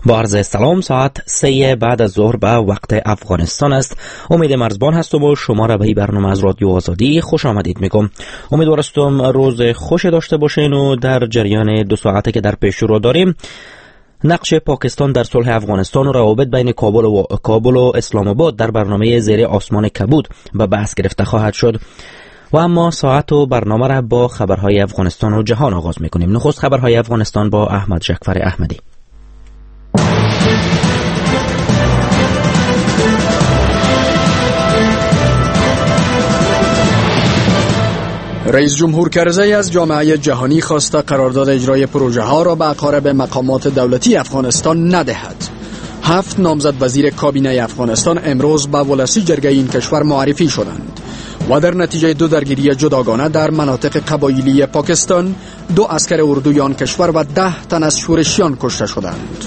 با عرض سلام، ساعت 3 بعد از ظهر به وقت افغانستان است. امید مرزبان هستم و شما را به این برنامه از رادیو آزادی خوش آمدید میگم. امیدوارم روز خوش داشته باشین و در جریان 2 ساعته که در پیش رو داریم، نقش پاکستان در صلح افغانستان و روابط بین کابل و اسلام آباد در برنامه زیر آسمان کبود به بحث گرفته خواهد شد. و اما ساعت و برنامه را با خبرهای افغانستان و جهان آغاز میکنیم. نخست خبرهای افغانستان با احمد جعفر احمدی. رئیس جمهور کرزی از جامعه جهانی خواسته قرارداد اجرای پروژه ها را به اقارب مقامات دولتی افغانستان ندهد. 7 نامزد وزیر کابینه افغانستان امروز به ولسی جرگه این کشور معرفی شدند و در نتیجه 2 درگیری جداگانه در مناطق قبایلی پاکستان 2 عسکر اردوی آن کشور و 10 تن از شورشیان کشته شدند.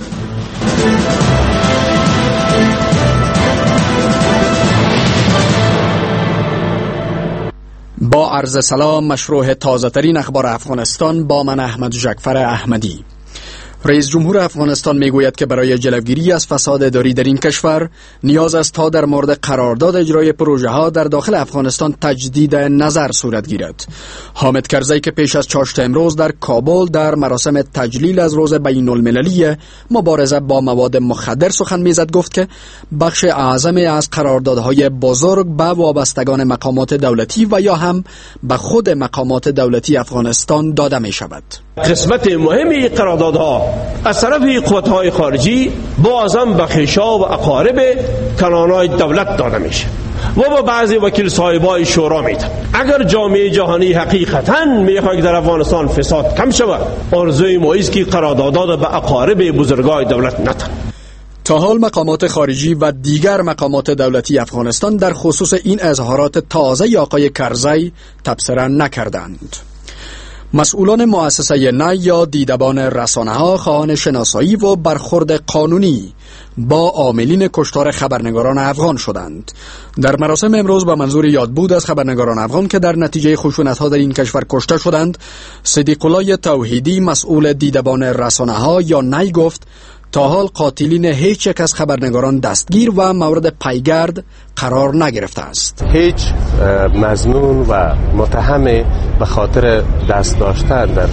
با عرض سلام، مشروع تازه ترین اخبار افغانستان با من احمد جعفر احمدی. رئیس جمهور افغانستان میگوید که برای جلوگیری از فساد اداری در این کشور نیاز است تا در مورد قرارداد اجرای پروژه ها در داخل افغانستان تجدید نظر صورت گیرد. حامد کرزی که پیش از چاشت امروز در کابل در مراسم تجلیل از روز بین المللی مبارزه با مواد مخدر سخن میزد، گفت که بخش اعظم از قراردادهای بزرگ به وابستگان مقامات دولتی و یا هم به خود مقامات دولتی افغانستان داده می شود. قسمت مهمی قراردادها از طرف قوت‌های خارجی بازم به خشاب و اقارب کانون‌های دولت داده میشه و با بعضی وکیل صاحبای شورا میده. اگر جامعه جهانی حقیقتاً میخواد در افغانستان فساد کم شود، آرزوی ما است که قراردادات به اقارب بزرگای دولت ندن. تا حال مقامات خارجی و دیگر مقامات دولتی افغانستان در خصوص این اظهارات تازه آقای کرزی تبصره نکردند. مسئولان مؤسسه نی یا دیدبان رسانه‌ها خواهان شناسایی و برخورد قانونی با عاملین کشتار خبرنگاران افغان شدند. در مراسم امروز به منظور یادبود از خبرنگاران افغان که در نتیجه خشونت‌ها در این کشور کشته شدند، صدیق الله توحیدی مسئول دیدبان رسانه‌ها یا نی گفت تا حال قاتلین هیچ یک از خبرنگاران دستگیر و مورد پیگرد قرار نگرفته است. هیچ مظنون و متهم به خاطر دست داشتن در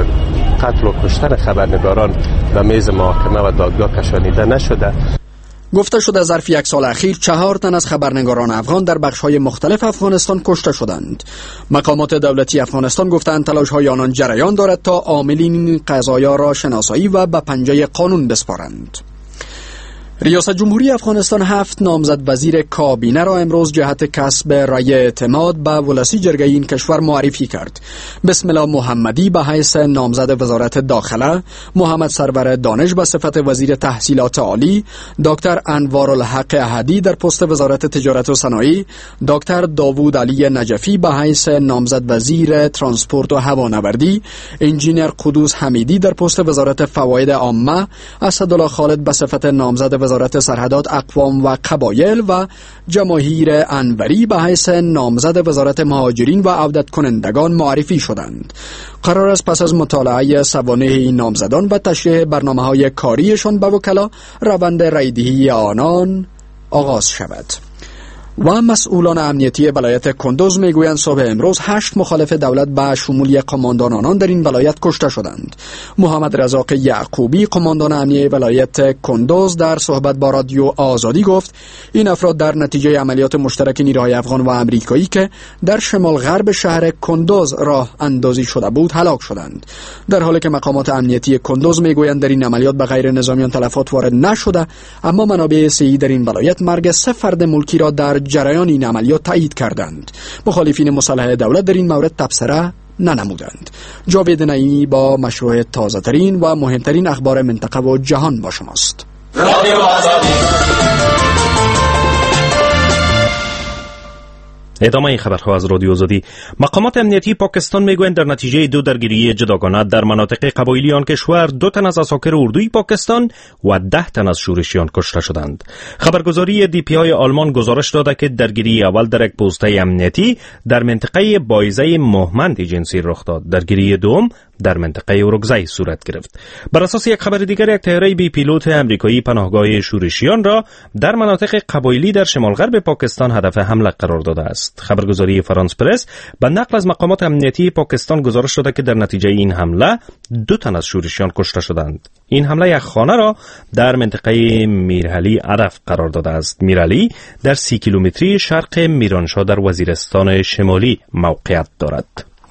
قتل و کشتن خبرنگاران به میز محاکمه و دادگاه کشانیده نشده. گفته شده ظرف 1 سال اخیر 4 تن از خبرنگاران افغان در بخش‌های مختلف افغانستان کشته شدند. مقامات دولتی افغانستان گفتند تلاش‌های آنان جریان دارد تا عاملین این قضایا را شناسایی و به پنجه قانون بسپارند. ریاست جمهوری افغانستان 7 نامزد وزیر کابینه را امروز جهت کسب رأی اعتماد به ولسی جرگه این کشور معرفی کرد. بسم الله محمدی به حیث نامزد وزارت داخله، محمد سرور دانش به صفت وزیر تحصیلات عالی، دکتر انوارالحق احدی در پست وزارت تجارت و صنایع، دکتر داوود علی نجفی به حیث نامزد وزیر ترانسپورت و هوانوردی، انجینیر قدوس حمیدی در پست وزارت فواید عامه، اسدالله خالد به صفت نامزد وزارت سرحدات، اقوام و قبایل و جماهیر انوری به حیث نامزد وزارت مهاجرین و عودت کنندگان معرفی شدند. قرار است پس از مطالعه سوانح این نامزدان و تشریح برنامه‌های کاریشان به وکلا روند رأی‌دهی آنان آغاز شود. و مسئولان امنیتی ولایت کندوز میگویند صبح امروز 8 مخالف دولت به شمول قماندان آنان در این ولایت کشته شدند. محمد رزاق یعقوبی قماندان امنیتی ولایت کندوز در صحبت با رادیو آزادی گفت این افراد در نتیجه عملیات مشترک نیروهای افغان و آمریکایی که در شمال غرب شهر کندوز راه اندازی شده بود هلاک شدند، در حالی که مقامات امنیتی کندوز میگویند در این عملیات به غیر نظامیان تلفات وارد نشده، اما منابع صحی در این ولایت مرگ 3 فرد ملکی را در جریان این عملیات تایید کردند. مخالفین مسلح دولت در این مورد تبصره ننمودند. جاوید نعیمی با مشروع تازه ترین و مهمترین اخبار منطقه و جهان با شماست. رادیو آزادی. ادامه این خبرها از رادیو آزادی. مقامات امنیتی پاکستان میگویند در نتیجه 2 درگیری جداگانه در مناطق قبایلی آن کشور 2 تن از عساکر اردوی پاکستان و 10 تن از شورشیان کشته شدند. خبرگزاری DPI آلمان گزارش داده که درگیری اول در یک پوسته امنیتی در منطقه بایزه مهمند جنسی رخ داد. درگیری دوم در منطقه اورگزای صورت گرفت. بر اساس یک خبر دیگر، یک طیاره بی پیلوت امریکایی پناهگاه شورشیان را در مناطق قبایلی در شمال غرب پاکستان هدف حمله قرار داده است. خبرگزاری فرانس پرس به نقل از مقامات امنیتی پاکستان گزارش داده که در نتیجه این حمله 2 تن از شورشیان کشته شدند. این حمله یک خانه را در منطقه میرعلی هدف قرار داده است. میرعلی در 30 کیلومتری شرق میرانشاه در وزیرستان شمالی موقعیت دارد.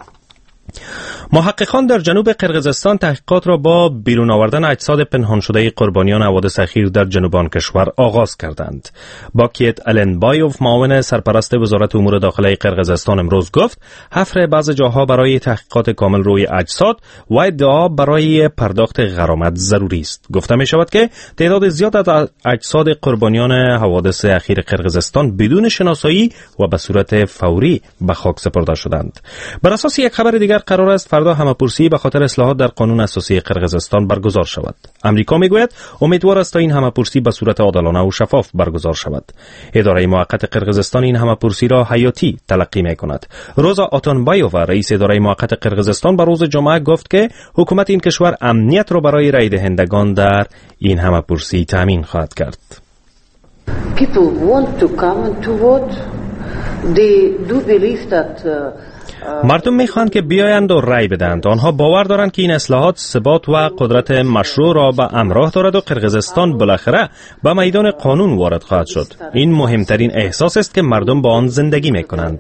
محققان در جنوب قرقیزستان تحقیقات را با بیرون آوردن اجساد پنهان شده قربانیان حوادث اخیر در جنوب آن کشور آغاز کردند. باکیت النبایوف، معاون سرپرست وزارت امور داخلی قرقیزستان، امروز گفت حفر بعض جاها برای تحقیقات کامل روی اجساد و ادعا برای پرداخت غرامت ضروری است. گفته می شود که تعداد زیاد از اجساد قربانیان حوادث اخیر قرقیزستان بدون شناسایی و به صورت فوری به خاک سپرده شدند. بر اساس یک خبر دیگر قرار است فردا همه‌پرسی به خاطر اصلاحات در قانون اساسی قرقیزستان برگزار شود. امریکا میگوید امیدوار است تا این همه‌پرسی به صورت عادلانه و شفاف برگزار شود. اداره موقت قرقیزستان این همه‌پرسی را حیاتی تلقی می‌کند. روزا آتانبایووا، رئیس اداره موقت قرقیزستان، به روز جمعه گفت که حکومت این کشور امنیت را برای رای دهندگان در این همه‌پرسی تامین خواهد کرد. People want to come and to vote. They do believe that مردم میخواهند که بیایند و رای بدهند. آنها باور دارند که این اصلاحات ثبات و قدرت مشروع را به همراه دارد و قرقیزستان بالاخره به میدان قانون وارد خواهد شد. این مهمترین احساس است که مردم با آن زندگی میکنند.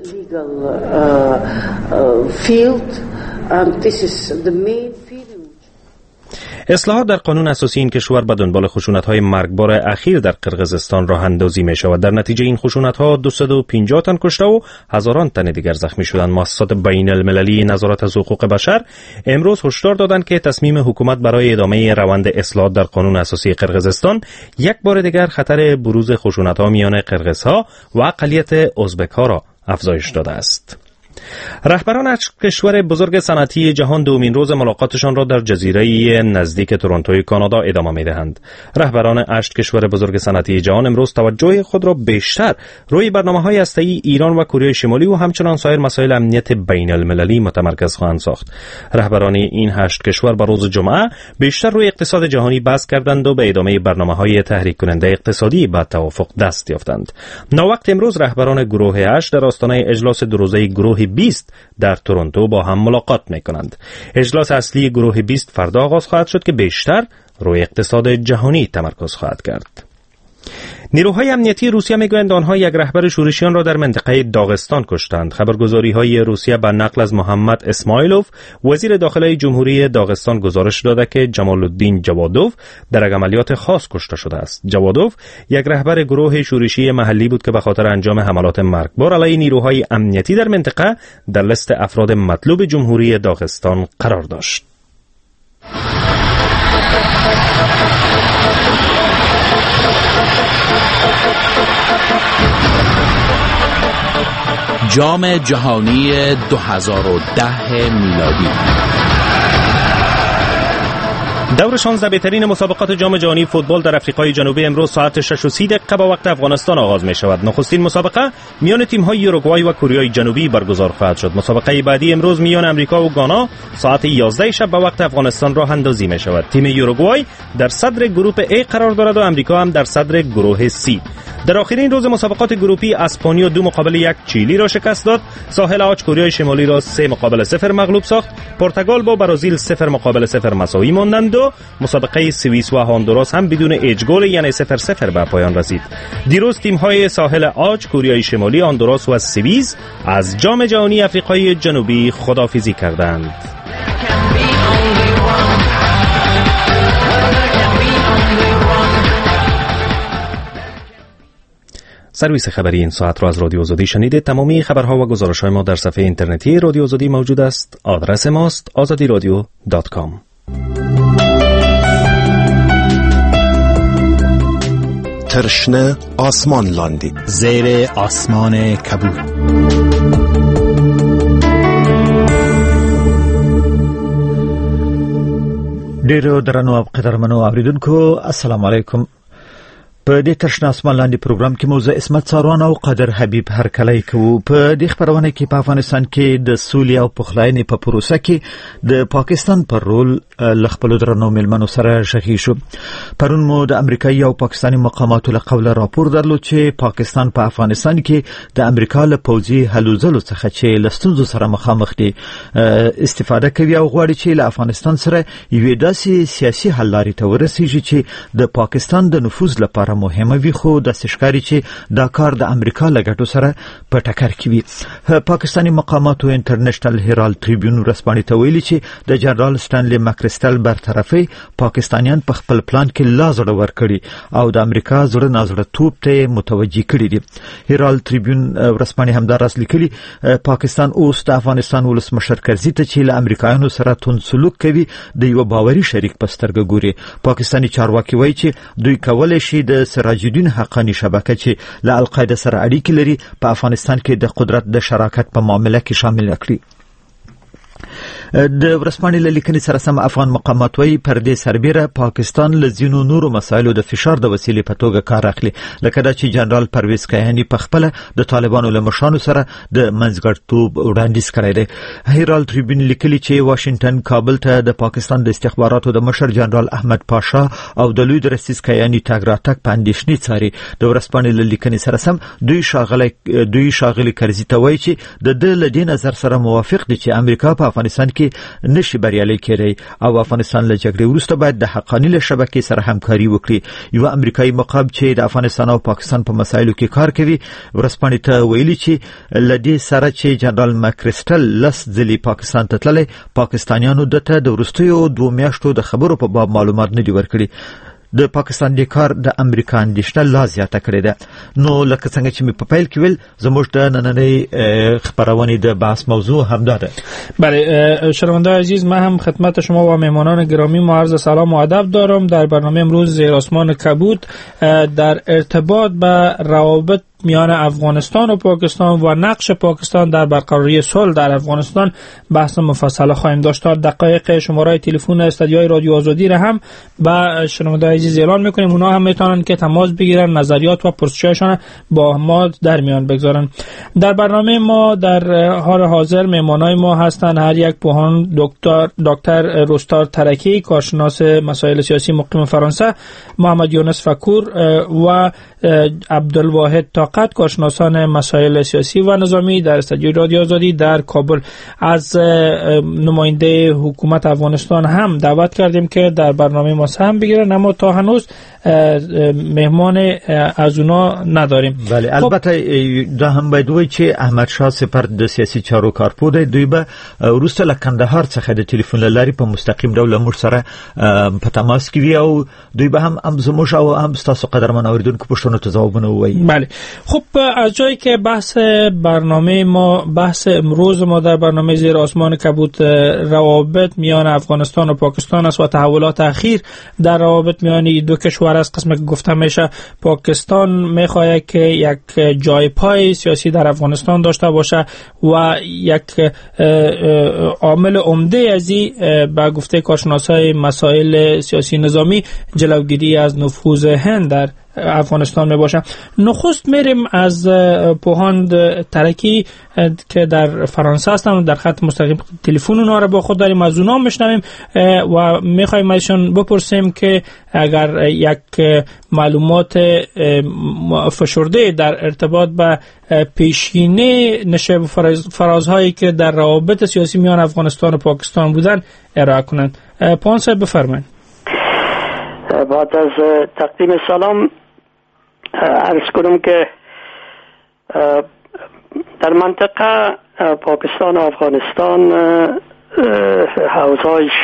اصلاحات در قانون اساسی این کشور به دنبال خشونت‌های مرگبار اخیر در قرقیزستان راه اندازی می‌شود. در نتیجه این خشونت‌ها 250 تن کشته و هزاران تن دیگر زخمی شدند. مؤسسات بین المللی نظارت از حقوق بشر امروز هشدار دادند که تصمیم حکومت برای ادامه روند اصلاحات در قانون اساسی قرقیزستان یک بار دیگر خطر بروز خشونت‌ها میان قرقیزها و اقلیت ازبک‌ها را افزایش داده است. رهبران 8 کشور بزرگ صنعتی جهان دومین روز ملاقاتشان را در جزیره نزدیک تورنتوی کانادا ادامه می‌دهند. رهبران 8 کشور بزرگ صنعتی جهان امروز توجه خود را بیشتر روی برنامه‌های هسته‌ای ایران و کره شمالی و همچنان سایر مسائل امنیت بین المللی متمرکز خواهند ساخت. رهبران این 8 کشور به روز جمعه بیشتر روی اقتصاد جهانی بحث کردند و به ادامه برنامه‌های تحریک کننده اقتصادی به توافق دست یافتند. ناوقت امروز رهبران گروه 8 در آستانه اجلاس دو روزه گروه 20 در تورنتو با هم ملاقات می‌کنند. اجلاس اصلی گروه 20 فردا آغاز خواهد شد که بیشتر روی اقتصاد جهانی تمرکز خواهد کرد. نیروهای امنیتی روسیه میگویند آنها یک رهبر شورشیان را در منطقه داغستان کشتند. خبرگزاری‌های روسیه به نقل از محمد اسماعیلوف، وزیر داخلی جمهوری داغستان، گزارش داده که جمال الدین جوادوف در یک عملیات خاص کشته شده است. جوادوف یک رهبر گروه شورشی محلی بود که به خاطر انجام حملات مرگبار علیه نیروهای امنیتی در منطقه در لیست افراد مطلوب جمهوری داغستان قرار داشت. جام جهانی 2010 میلادی. دور 16 بهترین مسابقات جام جهانی فوتبال در آفریقای جنوبی امروز ساعت 6:30 به وقت افغانستان آغاز می شود. نخستین مسابقه میان تیم‌های یوروگوای و کره جنوبی برگزار خواهد شد. مسابقه بعدی امروز میان آمریکا و غانا ساعت 11 شب به وقت افغانستان راه اندازی می شود. تیم یوروگوای در صدر گروه A قرار دارد و آمریکا هم در صدر گروه C. در آخرین روز مسابقات گروپی اسپانیا 2-1 چیلی را شکست داد. ساحل عاج کره شمالی را 3-0 مغلوب ساخت. پرتغال با برزیل 0-0 مساوی ماندند و مسابقه سوئیس و هندوراس هم بدون هیچ گل یعنی 0-0 به پایان رسید. دیروز تیم‌های ساحل عاج، کره شمالی، هندوراس و سوئیس از جام جهانی آفریقای جنوبی خداحافظی کردند. سرویس خبری این ساعت را از رادیو آزادی شنیدید. تمامی خبرها و گزارش‌های ما در صفحه اینترنتی رادیو آزادی موجود است. آدرس ماست azadiradio.com. ترشنه آسمان لاندی زیر آسمان کبود. ډیرو درنو او قدرمنو اوریدونکو السلام علیکم. په دې تشنه اسمان لاندې پروګرام کې موضوع اسمت ساروان او قادر حبیب هرکلی کوو. په دې خبرونه کې په افغانستان کې د سولې او پخلاینې په پروسه کې د پاکستان پر رول له خپلو درنو مېلمنو سره غږی شو. پرون مو د امریکایي او پاکستاني مقاماتو له قوله راپور درلود چې پاکستان په افغانستان کې د امریکا له پوځي هلو ځلو څخه چې له ستونزو سره مخامخ دي استفاده کوي او غواړي چې له افغانستان سره یوې داسې سیاسي حل لارې ته ورسیږي چې د پاکستان د نفوذ لپاره مهمه وي، خو د ښکاري چې دا کار د امریکا له ګټو سره په ټکر کې وي. پاکستاني مقاماتو انټرنیشنل هیرالد ټریبیون ورځپاڼې ته ویلي چې د جنرال سټانلي ماکریسټل برطرفي پاکستانیان په خپل پلان کې لا زړه ورکړي او د امریکا زړه نازړه توپ ته متوجي کړي دي. هیرالد ټریبیون ورځپاڼې همداراز لیکلي پاکستان اوس د افغانستان ولسمشر کرزي ته چې له امریکایانو سره تون سلوک کوي د یو باوري شریک په سترګه ګوري. پاکستاني چارواکي وایي چې دوی کولای شي د سراج الدین حقانی شبکه چې له القاعده سره اړیکې لري په افغانستان کې د قدرت د شراکت په معاملې کې شامل کړي. د ورځپاڼې له لیکنې سره سم افغان مقامات وایي پر دې سربیره پاکستان له ځینو نورو مسایلو د فشار د وسیلې په توګه کار اخلي، لکه دا چې جنرال پرویز کیهاني په خپله د طالبانو له مشرانو سره د منځګړیتوب وړاندیز کړی دی. هیرالد ټریبیون لیکلي چې واشنگټن کابل ته د پاکستان د استخباراتو د مشر جنرال احمد پاشا او د لوی درستیز کیهاني تګ راتګ په اندېښنې څاري. د ورځپاڼې له لیکنې سره سم دوی ښاغلي کرزي ته وایي چې د ده له دې نظر سره موافق دي چې امریکا په افغانستان کې نشي بریالي کېدی او افغانستان له جګړې وروسته باید د حقانی له شبکې سره همکاري وکړي. یو امریکایي مقام چې د افغانستان او پاکستان په مسایلو کې کار کوي ورځپاڼې ته ویلي چې له دې سره چې جنرال ماکریسټل لس ځلې پاکستان ته تللی، پاکستانیانو دته د وروستیو 2 میاشتو د خبرو په باب معلومات نه دي ورکړي. د پاکستان د کار د امریکا اندېښنه لا زیاته کړې ده. نو لکه څنګه چې مې په پیل کې ویل زموږ د نننۍ خبرونې د بحث موضوع همدا ده. بله شنونده‌های عزیز، من هم خدمت شما و مهمانان گرامی ما عرض سلام و ادب دارم. در برنامه امروز زیر آسمان کبود در ارتباط به روابط میان افغانستان و پاکستان و نقش پاکستان در برقراری صلح در افغانستان بحث مفصل خواهیم داشت. دقایق شماره تلفن استودیوی رادیو آزادی را هم به شنونده‌های عزیز اعلان می‌کنیم. اونا هم میتونن که تماس بگیرن، نظریات و پرسش‌هاشون با ما در میان بگذارن. در برنامه ما در حال حاضر مهمانای ما هستند هر یک پوهان دکتر رستار ترکی، کارشناس مسائل سیاسی مقیم فرانسه، محمد یونس فکور و عبدالواحد طاقت، کارشناسان مسائل سیاسی و نظامی در استودیوی رادیو آزادی در کابل. از نماینده حکومت افغانستان هم دعوت کردیم که در برنامه ما سهم بگیرن، اما تا هنوز مهمان از اونا نداریم. بله البته دا هم باید وایي چې احمد شاه سپر د سیاسي چارو کارپو دی. دوی به وروسته له کندهار څخه د ټلیفون له لارې په مستقیم ډول موږ سره په تماس کې وي او دوی به هم زموږ او هم ستاسو قدرمن اوریدونکو پوښتنو ته ځوابونه ووایي. بله خب از جایی که بحث امروز ما در برنامه زیر آسمان کبود روابط میان افغانستان و پاکستان است و تحولات اخیر در روابط میان این دو کشور است. قسم که گفته میشه پاکستان میخواهد که یک جای پای سیاسی در افغانستان داشته باشه و یک عامل عمده از این به گفته کارشناسای مسائل سیاسی نظامی جلوگیری از نفوذ هند در افغانستان می باشه. نخست میریم از پوهان ترکی که در فرانسه هستن و در خط مستقیم تلفن اونها را با خود داریم، از اونها میشنویم و میخوایم ازشون بپرسیم که اگر یک معلومات فشرده در ارتباط به پیشینه نشأ و فرازهایی که در روابط سیاسی میان افغانستان و پاکستان بودن ارائه کنند. پوهان صاحب بفرمایید. بعد از تقدیم سلام عرض کنم که در منطقه پاکستان و افغانستان حوزه‌اش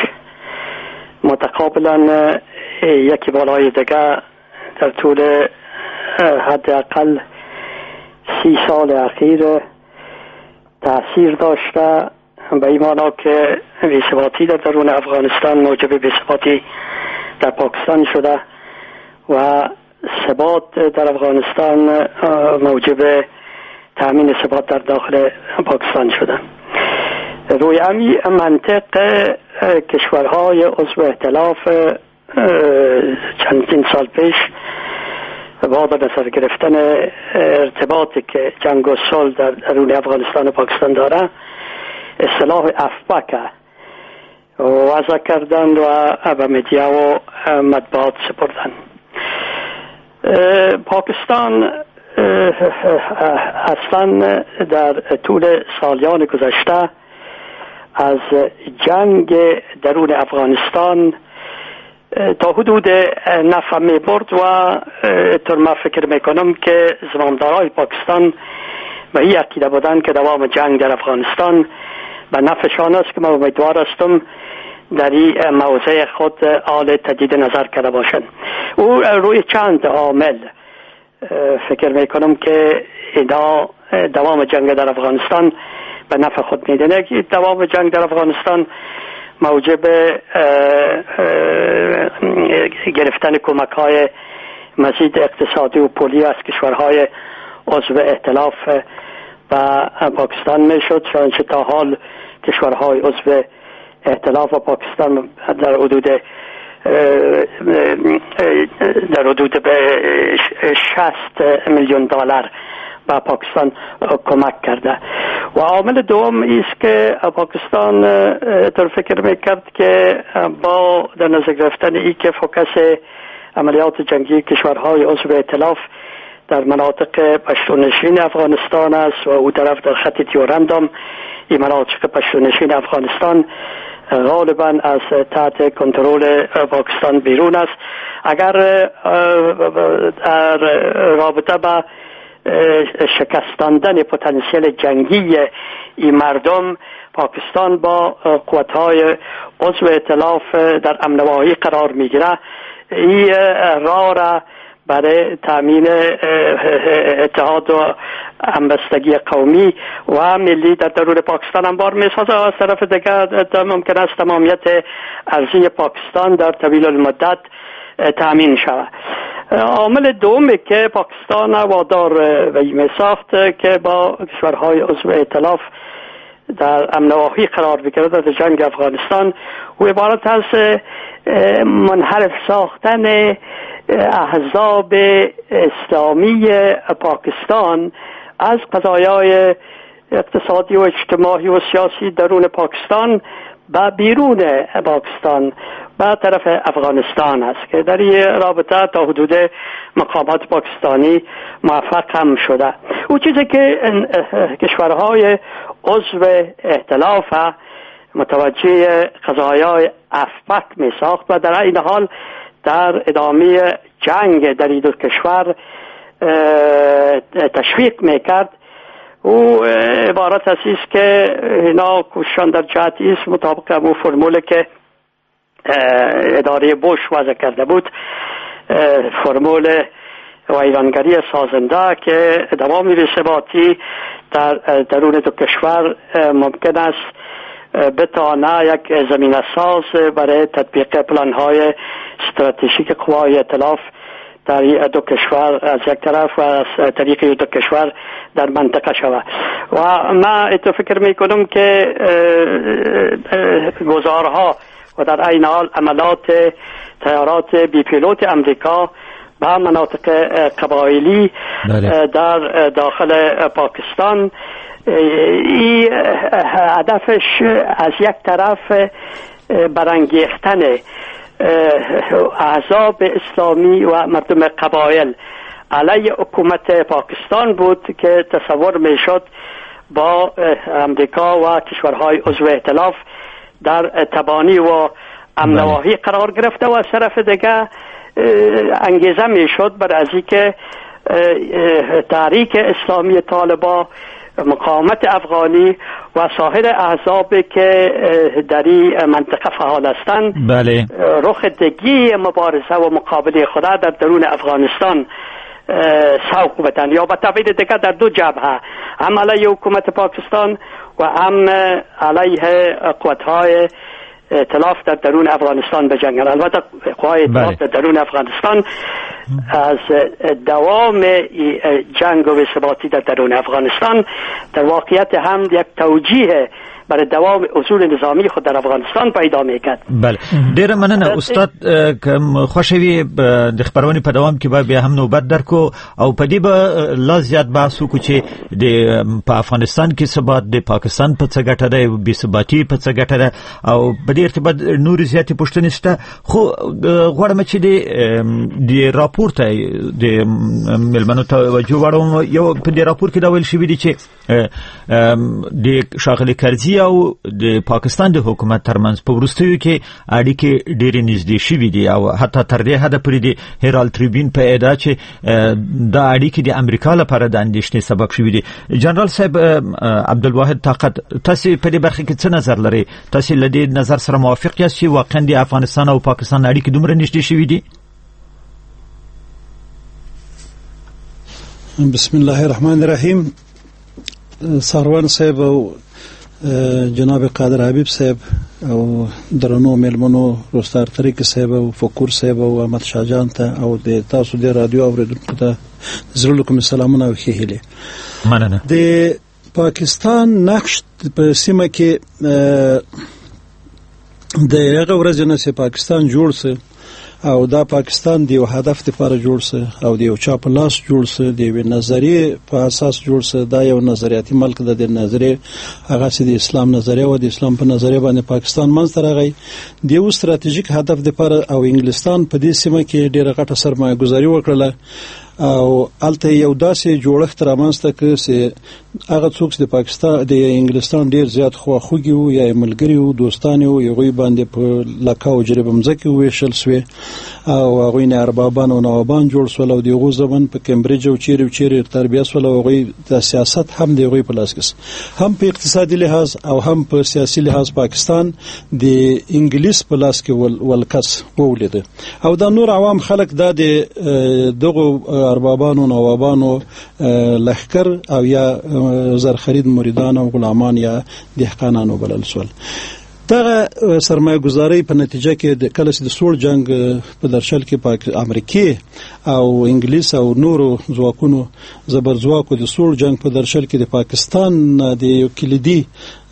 متقابلا یکی بالای دیگه در طول حداقل 30 سال اخیر تأثیر داشته، به این معنا که بی‌ثباتی در درون افغانستان موجب بی‌ثباتی در پاکستان شده و ثبات در افغانستان موجب تامین ثبات در داخل پاکستان شده. روی همین منطق کشورهای عضو ائتلاف چندین سال پیش با در نظر گرفتن ارتباطی که جنگ و صلح در درون افغانستان و پاکستان داره اصطلاح افبک وضع کردن و به مدیا و مطبوعات سپردن. پاکستان اصلا در طول سالیان گذشته از جنگ درون افغانستان تا حدود نفع می برد و طور من فکر میکنم که زمامدارای پاکستان به این عقیده بودن که دوام جنگ در افغانستان به نفعشان است که من امیدوار هستم در این موضع خود حال تجدید نظر کرده باشند. او روی چند عامل فکر میکنم که اینا دوام جنگ در افغانستان به نفع خود میدونه. که دوام جنگ در افغانستان موجب گرفتن کمک های مزید اقتصادی و پولی از کشورهای عضو ائتلاف و پاکستان میشد، چنانچه تا حال کشورهای عضو ائتلاف و پاکستان در حدود به 60 میلیون دلار به پاکستان کمک کرده. و عامل دوم است که پاکستان در فکر میکرد که با در نظر گرفتن ای که فوکس عملیات جنگی کشورهای عضو ائتلاف در مناطق پشتونشین افغانستان است و او طرف در خط دیورند این مناطق پشتونشین افغانستان غالبا از تحت کنترل پاکستان بیرون است. اگر در رابطه با شکستاندن پتانسیل جنگی این مردم پاکستان با قوت‌های عضو ائتلاف در امنواهی قرار میگیره، این راه را برای تامین اتحاد و همبستگی قومی و ملی در درون پاکستان انبار میسازه و از طرف دیگر ممکن است تمامیت ارضی پاکستان در طویل المدت تامین شود. عامل دومی که پاکستان وادار به این ساخت که با کشورهای عضو ائتلاف در امنواهی قرار بگیرد در جنگ افغانستان و عبارت از منحرف ساختن احزاب اسلامی پاکستان از قضایای اقتصادی و اجتماعی و سیاسی درون پاکستان و بیرون پاکستان به طرف افغانستان است که در این رابطه تا حدود مقامات پاکستانی موفق هم شده. او چیزی که کشورهای عضو ائتلاف متوجه قضایای افبک می ساخت و در این حال در ادامه جنگ در این دو کشور تشویق میکرد. او عبارت است که اینا کوششان در جهتی است مطابق همون فرموله که اداره بوش وضع کرده بود، فرمول ویرانگری سازنده که دوام بی‌ثباتی در درون دو کشور ممکن است بتانه یک زمینه ساز برای تطبیق پلان‌های استراتژیک قوای ائتلاف در دو کشور از یک طرف و از طریق دو کشور در منطقه شود. و من فکر میکنم که گزارها و در این حال عملات طیارات بی پیلوت امریکا به مناطق قبایلی در داخل پاکستان، این هدفش از یک طرف برانگیختن احزاب اسلامی و مردم قبایل علیه حکومت پاکستان بود که تصور میشد با امریکا و کشورهای عضو ائتلاف در تبانی و امنواهی قرار گرفته و از طرف دیگه انگیزه میشد برای از اینکه تحریک اسلامی طالبان، مقاومت افغانی و سایر احزابی که در این منطقه فعال هستند رخ دگی مبارزه و مقابله خود در درون افغانستان سوق بدن یا به تعبیر دیگر در دو جبهه، هم علیه حکومت پاکستان و هم علیه قوت‌های ائتلاف در درون افغانستان بجنگن. البته قوای ائتلاف در درون افغانستان از دوام جنگ و بی‌ثباتی در درون افغانستان در واقعیت هم یک توجیه برای دوام اصول نظامی خود در افغانستان پیدا میکرد. بله ډیره مننه استاد. کوم خوشوي د خبرونې په دوام کې به بیا هم نوبت درکو او په دې به لا زیات بحث وکړو چې په افغانستان کې ثبات د پاکستان په څه ګټه ده، بې ثباتي په څه ګټه ده او په دې ارتباط نور زیاتې پوښتنې شته. خو غواړم چې د راپور ته د ملمنو توجه واړوم. یو په دې راپور کې دا ویل شوي دي چې د ښاغلي کرزي او د پاکستان د حکومت ترمنځ په وروستیو کې اړیکې ډېرې نږدې شوي دي او حتی تر دې حده پورې د هیرالد ټریبیون په ادعا چې دا اړیکې د امریکا لپاره د اندېښنې سبب شوي دي. جنرال صاحب عبدالواحد طاقت، تاسو په دې برخه کې څه نظر لرئ؟ تاسو له دې نظر سره موافق یاست چې واقعا د افغانستان او پاکستان اړیکې دومره نږدې شوي دي؟ بسم الله الرحمن الرحیم. ساروان صاحب او جناب قادر حبیب صاحب او درنو ملمنو رستار طریق صاحب او فکر صاحب او احمد شاهجان ته او د تاسو د رادیو اوریدونکو ته زړه کوم سلامونه او ښه هیله. مننه. د پاکستان نقش په سیمه کې د هغه ورځې نه چې پاکستان جوړ سه او دا پاکستان د یو هدف لپاره جوړ سه او د یو چا په لاس جوړ سه، د یو نظریه په اساس جوړ سه. دا یو نظریاتي ملک د نظریه هغه چې د اسلام نظریه او د اسلام په نظریه باندې پاکستان منځ ته راغی. د یو ستراتیژیک هدف لپاره او انګلستان په دې سیمه کې ډیره غټه سرمایه گذاري وکړه او الته یو داسې جوړښت رامنځته کړ چې هغه څوک چې د پاکستان د انګلستان ډیر زیات خواخوږي وو یا ملګری وو، دوستان وو، یوه باندې په لکاو جریب مزکه ویشل سوی او هغه نه اربابان او نوابان جوړ سول او دغه زمن په کمبریج او چیرې تربیه سول او هغه د سیاست هم دغه په لاس کې هم په اقتصادي لحاظ او هم په سیاسي لحاظ پاکستان د انګلیس په لاس کې ولکس وولید او د نور عوام خلک د دغه اربابانو نوابانو لخر او یا زرخرید مریدان او غلامان یا دهقانانو بلل سول. دغه سرمایه گذاری په نتیجه کې د کله چې د سوړ جنگ په درشل کې امریکای او انګلیس او نورو ځواکونو زبرځواکو د سوړ جنگ په درشل کې د پاکستان د یو کلیدي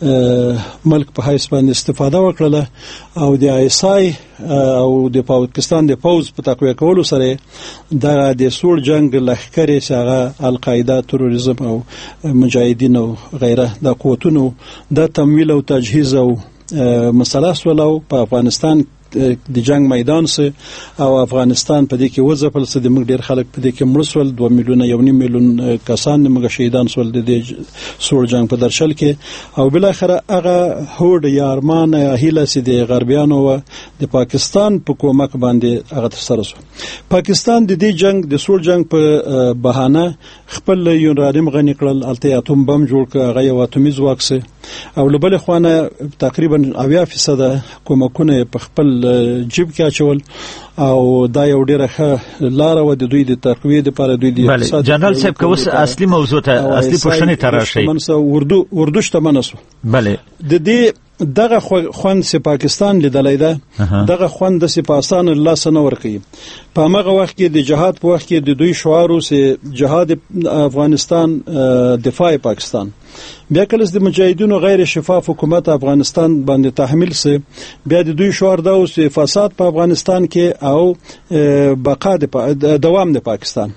ملک په حیث باندې استفاده وکړه او د آیسای او د پاکستان د پوز په تقویه کولو سره د سوړ جنگ لښکرې څنګه القاعده، تروریزم او مجاهدین او غیره د قوتونو د تمویل او تجهیز او مسله سولو په افغانستان د جنگ میدان سه او افغانستان په دې کې وځپل سه د موږ ډیر خلک په دې کې مړ سول 2 میلیونه 1.5 میلیون کسان موږ شهیدان سول د سوړ جنگ په درشل کې او بل اخر هغه هوډ یا ارمان هیله سي د غربیانو او د پاکستان په کومک باندې هغه تر سره شو. پاکستان د دې جنگ د سوړ جنگ په بهانه خپل یورانیم غنی کړل، الته اتوم بم جوړ کړ، هغه یو اتومي ځواک سه او لبل خوانه تقریبا 80% کومکونه په خپل جیب کې اچول او دا یو ډیره لار و د دوی د تقویه لپاره دوی د اقتصاد. جنرال صاحب که اوس اصلي موضوع ته اصلي پوښتنه ته راشي. اردو شته منسو. بله د دې دغه خوند سي پاکستان لیدلای ده، دغه خوند د سپاسان الله سنور کوي. په هغه وخت کې د جهاد په وخت کې د دوی شعارو سي جهاد افغانستان دفاع پاکستان، بیا کله د مجاهدینو غیر شفاف حکومت افغانستان باندې تحمیل سي، بیا د دوی شعار دا اوس فساد په افغانستان کې او بقا د دوام د پاکستان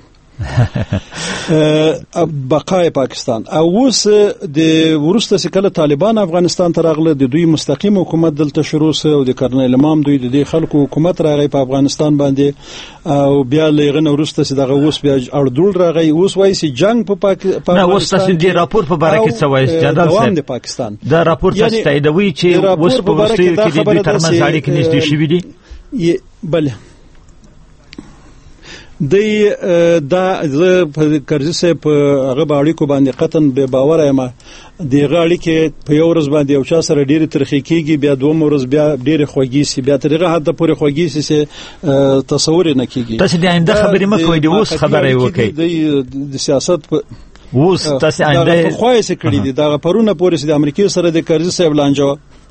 بقای پاکستان او اوس د ورسته سکله طالبان افغانستان ته راغله، د دوی مستقیم حکومت دلته شروع سه او د کرنل امام دوی د خلکو حکومت راغی په افغانستان باندې او بیا لغه ورسته چې دغه اوس بیا اړدول راغی. اوس وایي چې جنگ په پاکستان نه اوس تاسو د راپور په باره کې څه وایي جنرال صاحب؟ د پاکستان دا راپور تاسو تاییدوي چې اوس په ورستیو کې د دوی ترمنځ اړیکې نږدې شوي دي؟ بله دا زه کرزي صاحب هغه باندې کو باندې قطن به باور یم د غاړي کې په یو ورځ باندې یو چا سره ډېری ترخی کیږي، بیا دوم ورځ بیا ډېری خوږی سي، بیا ترغه حد پورې خوږی سي تصور نه کیږي. تاسو د آینده خبرې مکوئ، د اوس خبرې وکړئ. د سیاست په اوس تاسو آینده خو یې کړی دي دا پرونه پورې د امریکای سره د کرزي صاحب لانجو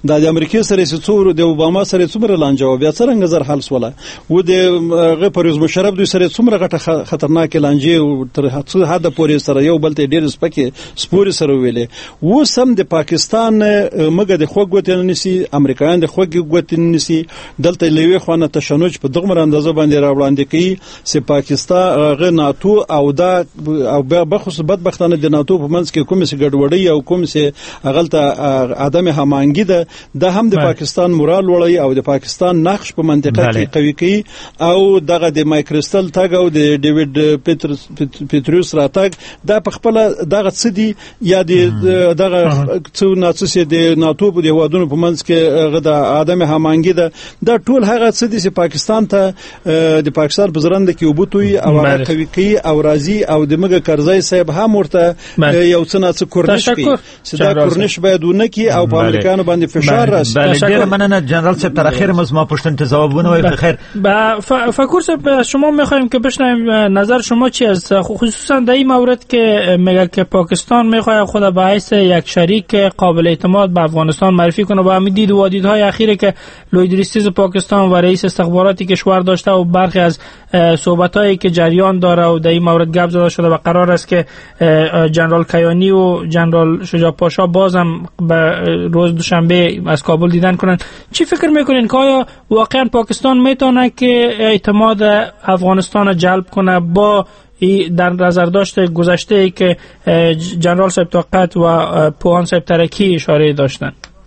د امریکای سره څو د اوباما سره څومره لانجه بیا څنګه زر حل سوله و د غ پرویز مشرف دوی سره څومره غټه خطرناک لانجه او تر څو حد پورې سره یو بل ته ډیر سپکه سپوري سره ویلې و سم د پاکستان مګه د خوګوت نسی امریکایان د خوګوت نسی دلته لوي خوانه تشنج په دغه اندازه باندې راوړاندې کوي چې پاکستان غ ناتو او دا او بخصوص بدبختانه د ناتو په منځ کې کومه سي ګډوډي او کومه سي اغلته عدم هماهنګي ده د هم د پاکستان مورال وړي او د پاکستان نقش په منطقه کې قوي کوي او دغه د مایکرستل تاګ او د ډیوډ پیټروس راتګ دا په خپل دغه څه دي یا دغه څو ناتسه د ناتو په دیوادونو په منځ کې غدا عدم هماهنګي ده دا ټول هغه څه دي چې پاکستان ته د پاکستان په زرنده کې وبوتوي او قوي کوي او راضي او د مګه کرزای صاحب هم ورته یو څه ناڅ کورنش کوي چې دا کورنش باید ونکي او په امریکانو باندې فشار راسي. ډیر مننه جنرال صاحب، تر اخر ما پشتن ته جوابونه وای. بخیر فکر صاحب شما میخوایم که بشنویم نظر شما چی است، خصوصا در این مورد که میگه که پاکستان میخواد خود به حیث یک شریک قابل اعتماد به افغانستان معرفی کنه. با همین دید و دیدهای اخیری که لوید ریستیز پاکستان و رئیس استخباراتی کشور داشته و برخی از صحبتایی که جریان داره و در این مورد گپ زده شده و قرار است که جنرال کیانی و جنرال شجاع پاشا بازم به روز دوشنبه از کابل دیدن کنن، چی فکر میکنین که آیا واقعا پاکستان میتونه که اعتماد افغانستان جلب کنه با در نظر داشته گذشته ای که جنرال صاحب طاقت و پوهان صاحب ترکی اشاره داشتن؟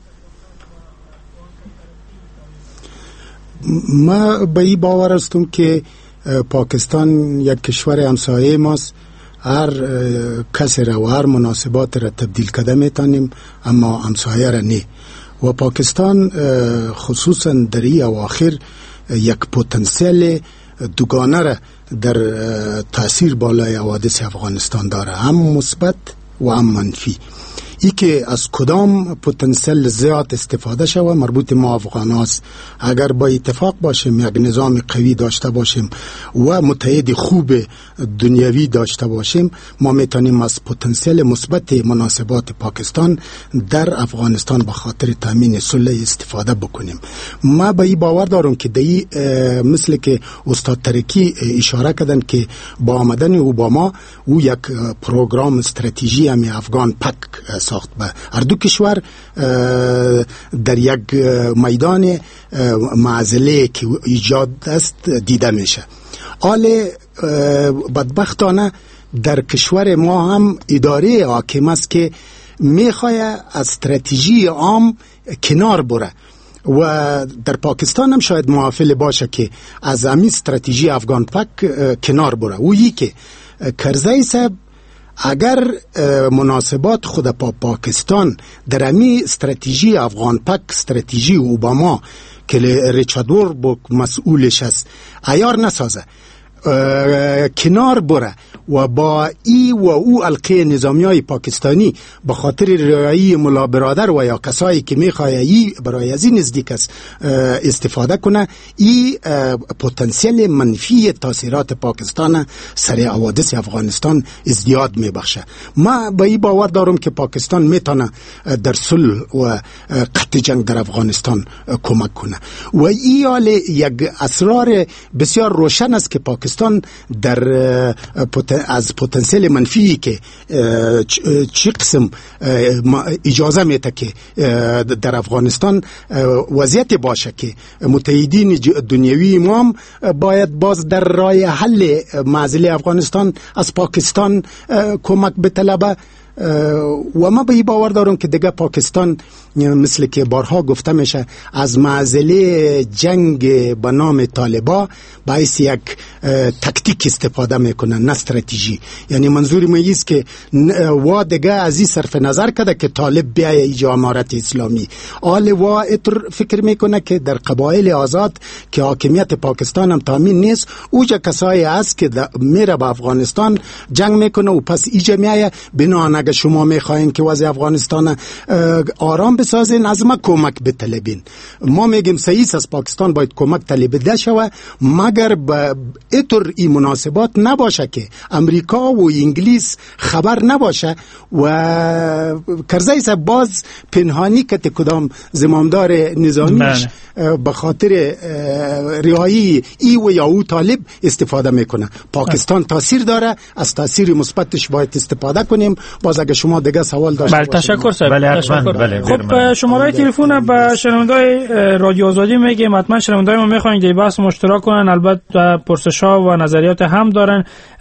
ما به این باور هستم که پاکستان یک کشور همسایه ماست. هر کسی را و هر مناسبات را تبدیل کده میتونیم اما همسایه را نه. و پاکستان خصوصا در این اواخر یک پتانسیل دوگانه را در تاثیر بالای حوادث افغانستان داره، هم مثبت و هم منفی. ای که از کدام پتانسیل زیاد استفاده شود مربوط ما افغان هاست. اگر با اتفاق باشیم، یک نظام قوی داشته باشیم و متحد خوب دنیوی داشته باشیم، ما میتونیم از پتانسیل مثبت مناسبات پاکستان در افغانستان به خاطر تامین صلح استفاده بکنیم. ما به این باور دارم که دی مثل که استاد ترکی اشاره کردن که با آمدن اوباما او یک پروگرام استراتژی همی افغان پک ساخت به هر دو کشور در یک میدان معضله که ایجاد است دیده میشه. حال بدبختانه در کشور ما هم اداره حاکم است که میخواد از استراتژی عام کنار بره و در پاکستان هم شاید موافق باشه که از همین استراتژی افغان پک کنار بره. و یکی کرزای صاحب اگر مناسبات خود پاکستان در امی استراتژی افغان پک، استراتژی اوباما که ریچارد وربوک مسئولش است عیار نسازه، کنار بره و با ای و او القه نظامی های پاکستانی به خاطر رعایی ملا برادر و یا کسایی که میخوایی برای از این نزدیک است استفاده کنه، ای پتانسیل منفی تاثیرات پاکستان سر حوادث افغانستان ازدیاد میبخشه. ما با این باور دارم که پاکستان میتونه در صلح و قطع جنگ در افغانستان کمک کنه و ای حال یک اسرار بسیار روشن است که پاکستان در از پتانسیل منفی که چه قسم اجازه میده که در افغانستان وضعیت باشه که متحدین دنیوی ما هم باید باز در راه حل معضله افغانستان از پاکستان کمک بطلبه. و ما به این باور دارم که دیگه پاکستان مثل که بارها گفته میشه از معضله جنگ به نام طالبا باعث یک تکتیک استفاده میکنه نه استراتژی. یعنی منظور ما است که وا دیگه از این صرف نظر کرده که طالب بیایه اینجا امارت اسلامی، آل وا اتر فکر میکنه که در قبایل آزاد که حاکمیت پاکستان هم تامین نیست اوجا کسایی هست که میره به افغانستان جنگ میکنه و پس ایجا میایه بنان اگه شما میخواین که وضع افغانستان آرام بسازین، از ما کمک بطلبین. ما میگیم صحیح از پاکستان باید کمک طلبیده شود، مگر به اینطور این مناسبات نباشه که امریکا و انگلیس خبر نباشه و کرزی صاحب باز پنهانی که کدام زمامدار نظامیش به خاطر رهایی ای و یا او طالب استفاده میکنه. پاکستان تاثیر داره، از تاثیر مثبتش باید استفاده کنیم. باز اگه شما دیگه سوال داشته باشید. تشکر صاحب. تشکر. خب شماره تلفن به شنوندای رادیو آزادی میگیم، حتما شنوندای ما میخواین که بحث مشترک کنن، البته پرسش‌ها و نظریات هم دارن.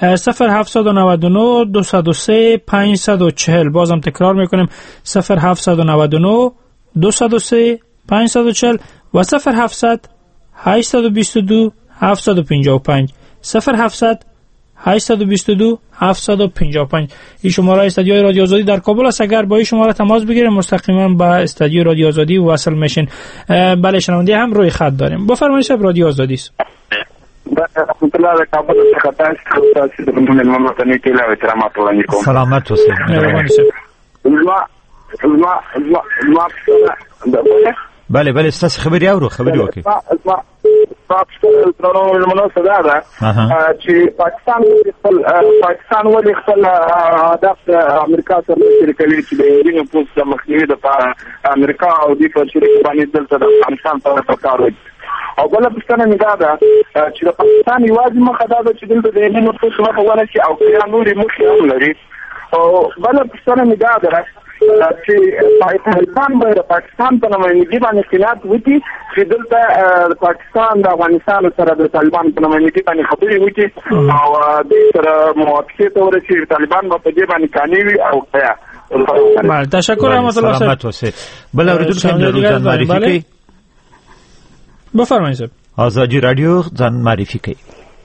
0799 203 540. بازم تکرار میکنیم 0799 203 540 و 0700 822 755 0700 822 755. این شماره استودیوی رادیو آزادی در کابل است. اگر با این شماره تماس بگیرید مستقیما با استودیوی رادیو آزادی وصل میشین. بله شنونده هم روی خط داریم. بفرمایید شب رادیو آزادی است. سلامت اوسئ. بله بله ستاسو خبري اورو خبري وکي پاکستان ترونو مناسبه ده چې پاکستان ولې خپل هدف امریکا سره شریکوي چې د انجینو پوسټ د مخنیوي لپاره امریکا او د شریک باندې دلته د افغانستان په کار وکړي. او بل پښتنه نه ده چې د پاکستان یوازې مخه ده چې دلته د انجینو پوسټ مخه ونه شي او یا نورې مخې هم لري. او بل پښتنه نه ده چې پاکستان به پاکستان په نمائندګي باندې خلاف وکړي چې دلته پاکستان د افغانستان سره د طالبان په نمائندګي باندې خبرې وکړي او د سره موافقه ته ورسېږي طالبان په دې باندې قانوني او قیا. بله تشکر رحمت الله سلامت اوسئ. بل اوریدونکو هم ضرور ځان معرفي کړئ. بفرمایئ. آزادی رادیو ځان معرفي کړئ.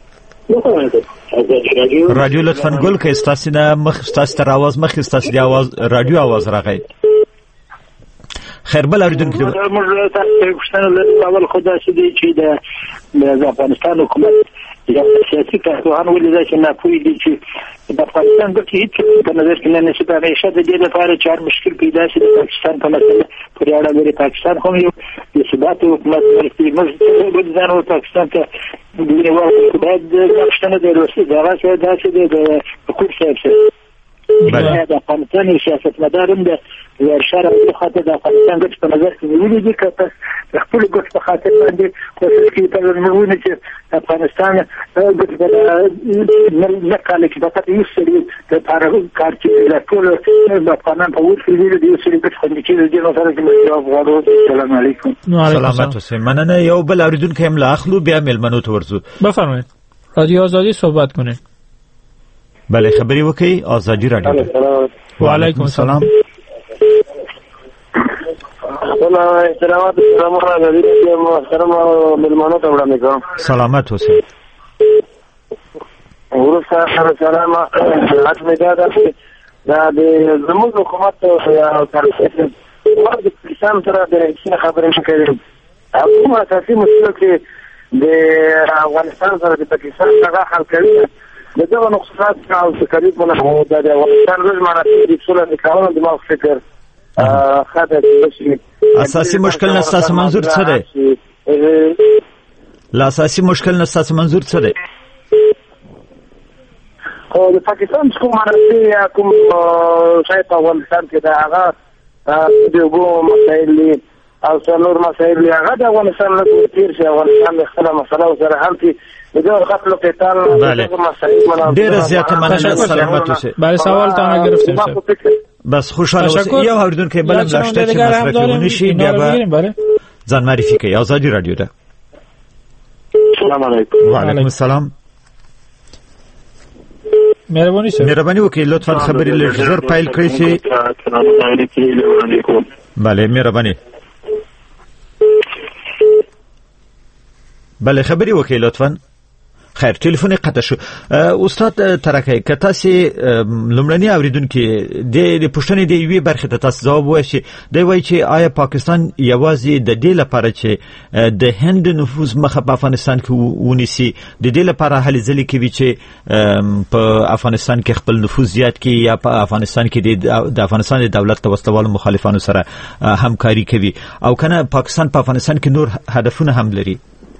رادیو لطفاً گل که استاسي نه مخ استاسي تر आवाज مخ استاسي دی आवाज رادیو आवाज راغی. خیر بل اوریدونکو موږ تاسو پښتنه له اول خدا سي چې د افغانستان حکومت یا سیاسي کارپوهان ولې چې نه پوي دي چې د افغانستان د هیڅ په نظر کې نه نشي د عیشه د دې لپاره چې هر مشکل پیدا شي د پاکستان په مسله پورې اړه لري. پاکستان هم یو د ثبات حکومت لري. موږ د ځان او پاکستان ته د نیولو باید د پښتنه د روسي دغه څه داسې د حکومت سره د افغانستان سیاستمدار هم د ورشاره په خاطر د افغانستان د په نظر کې نیولې دي که تاسو خپل ګټ په خاطر باندې کوشش کوي په نوونه چې افغانستان د کال کې د یو سری د کار چې د ټول د افغانان په ورته دی د یو سری په خوندې کې د نو سره کې جواب غواړو. السلام علیکم. سلامت اوسئ. مننه. یو بل اوریدونکو هم لا اخلو بیا ملمنو ته ورزو. بفرمایئ. رادیو آزادی صحبت کنید. بله خبری وکي آزادی رادیو. و علیکم السلام. احترامات محترم ملمانو ته وړاندې کوم. سلامت اوسئ. ورسره سلام حتمي دا د زموږ حکومت یا ترڅ ورته پاکستان سره د رښتینې خبرې کوي. کوم اساسي مشکل کې د افغانستان سره د پاکستان څخه حل کوي دغه نقصات او تکلیف منه د افغانستان روزمره د څولو د کارونو د مخ فکر خاطر شي. اساسي مشکل نه ستاسو منظور څه دی؟ لا اساسي مشکل نه ستاسو منظور څه دی؟ او د پاکستان کوم مرسته کوم شاید په افغانستان کې دا هغه د وګړو مسایل او څلور مسایل هغه د افغانستان له تیر شي افغانستان د خپل مسله سره حل کی دغه خپل قتال دغه مسایل ډیر زیاته مننه. سلامت اوسئ. بله سوال تانه گرفتیم شد. بس خوشحال اوسئ. یو اوریدونکو بلم داشته چې مصرفي ونشي بیا به ځان معرفي کوي. آزادی رادیو ده. السلام علیکم. و علیکم السلام. مهرباني سر. مهرباني وکړئ لطفا خبرې لږ زر پایل کړئ چې بله مهرباني. بله خبرې وکړئ لطفا خیر ټلیفون قطع شو. استاد ترکه که تاسو لومړنی اوریدونکو د پښتنې د یوې برخې ته تاسو ځواب وایي دی وایي چې آیا پاکستان یوازې د دې لپاره چې د هند نفوذ مخه په افغانستان کې ونیسي د دې لپاره هلې ځلې کوي چې په افغانستان کې خپل نفوذ زیات کړي یا په افغانستان کې د افغانستان د دولت توسطوالو مخالفانو سره همکاري کوي او کنه پاکستان په افغانستان کې نور هدفونه هم لري؟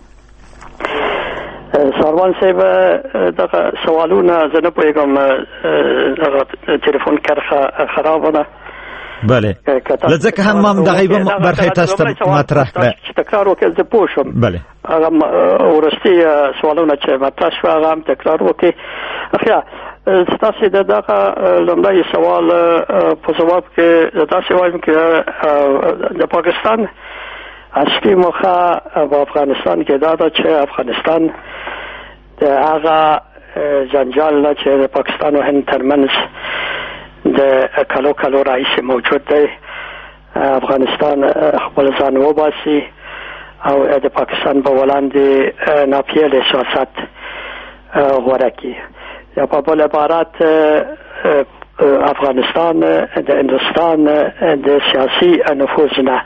ساروان صاحب دغه سوالونه زه نه پوهېږم، دغه تلیفون کرښه خرابه ده. بله لځکه هم دغه برخه تاسو ته مطرح کړه چې تکرار وکړئ زه پوه شم. بله هغه وروستي سوالونه چې مطرح شوه هغه هم تکرار وکړئ. اخیا ستاسو دغه لومړی سوال په ځواب کې تاسو وایم چې د پاکستان اصلي موخه په افغانستان کې دا ده چې افغانستان د هغه جنجال نه چې د پاکستان او هند ترمنځ د کلو رئیس موجود دی، افغانستان خپل ځان وباسي او د پاکستان په وړاندې ناپیېلی سیاست غوره کړي. یا په بل عبارت افغانستان د هندوستان د سیاسي نفوذ نه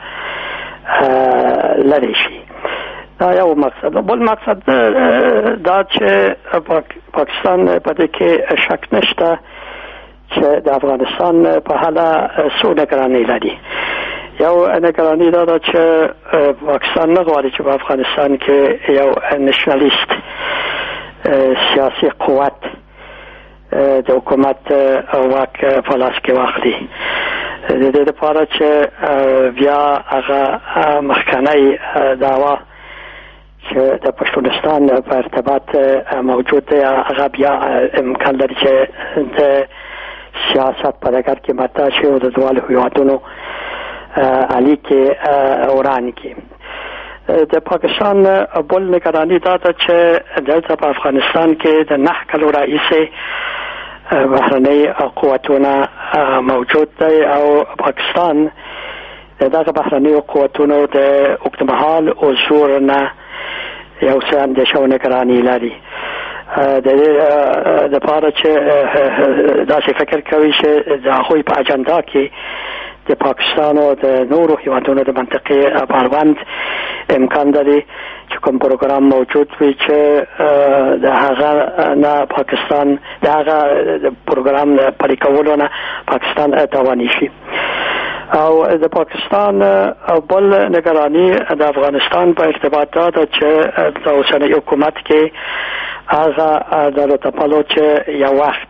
لري شي. دا یو مقصد. بل مقصد دا چې پاکستان په دې کې شک نشته چې د افغانستان په حاله څو نگرانی لري. یو نگرانی دا ده چې پاکستان نه غواړي چې په افغانستان کې یو نشنالیست سیاسي قوت د حکومت واک په لاس کې واخلي. د دې لپاره چې بیا هغه مخکنی دعوا چې د پښتونستان په ارتباط موجود دی هغه بیا امکان لري چې د سیاست په ډګر کې مطرح شي او د دوه هیوادونو اړیکې وران کړي. د پاکستان بل نگرانی دا ده چې دلته په افغانستان کې د 9 کلو راهیسې بهرنۍ قوتونه موجود دی او پاکستان دغه بهرنۍ قوتونو د اوږدمهال حضور نه یو څه اندېښه او نگرانی لري. د لپاره چې داسې فکر کوي چې د هغوی په اجنډا کې د پاکستان او د نورو هیوادونو د منطقې اړوند امکان لري چې کوم پروګرام موجود وي چې د هغه نه پاکستان د هغه پروګرام پلي کولو نه پاکستان تواني شي. او د پاکستان بل نگرانی د افغانستان په ارتباط ده چې د اوسنۍ حکومت کې هغه د تپلو چې یو وخت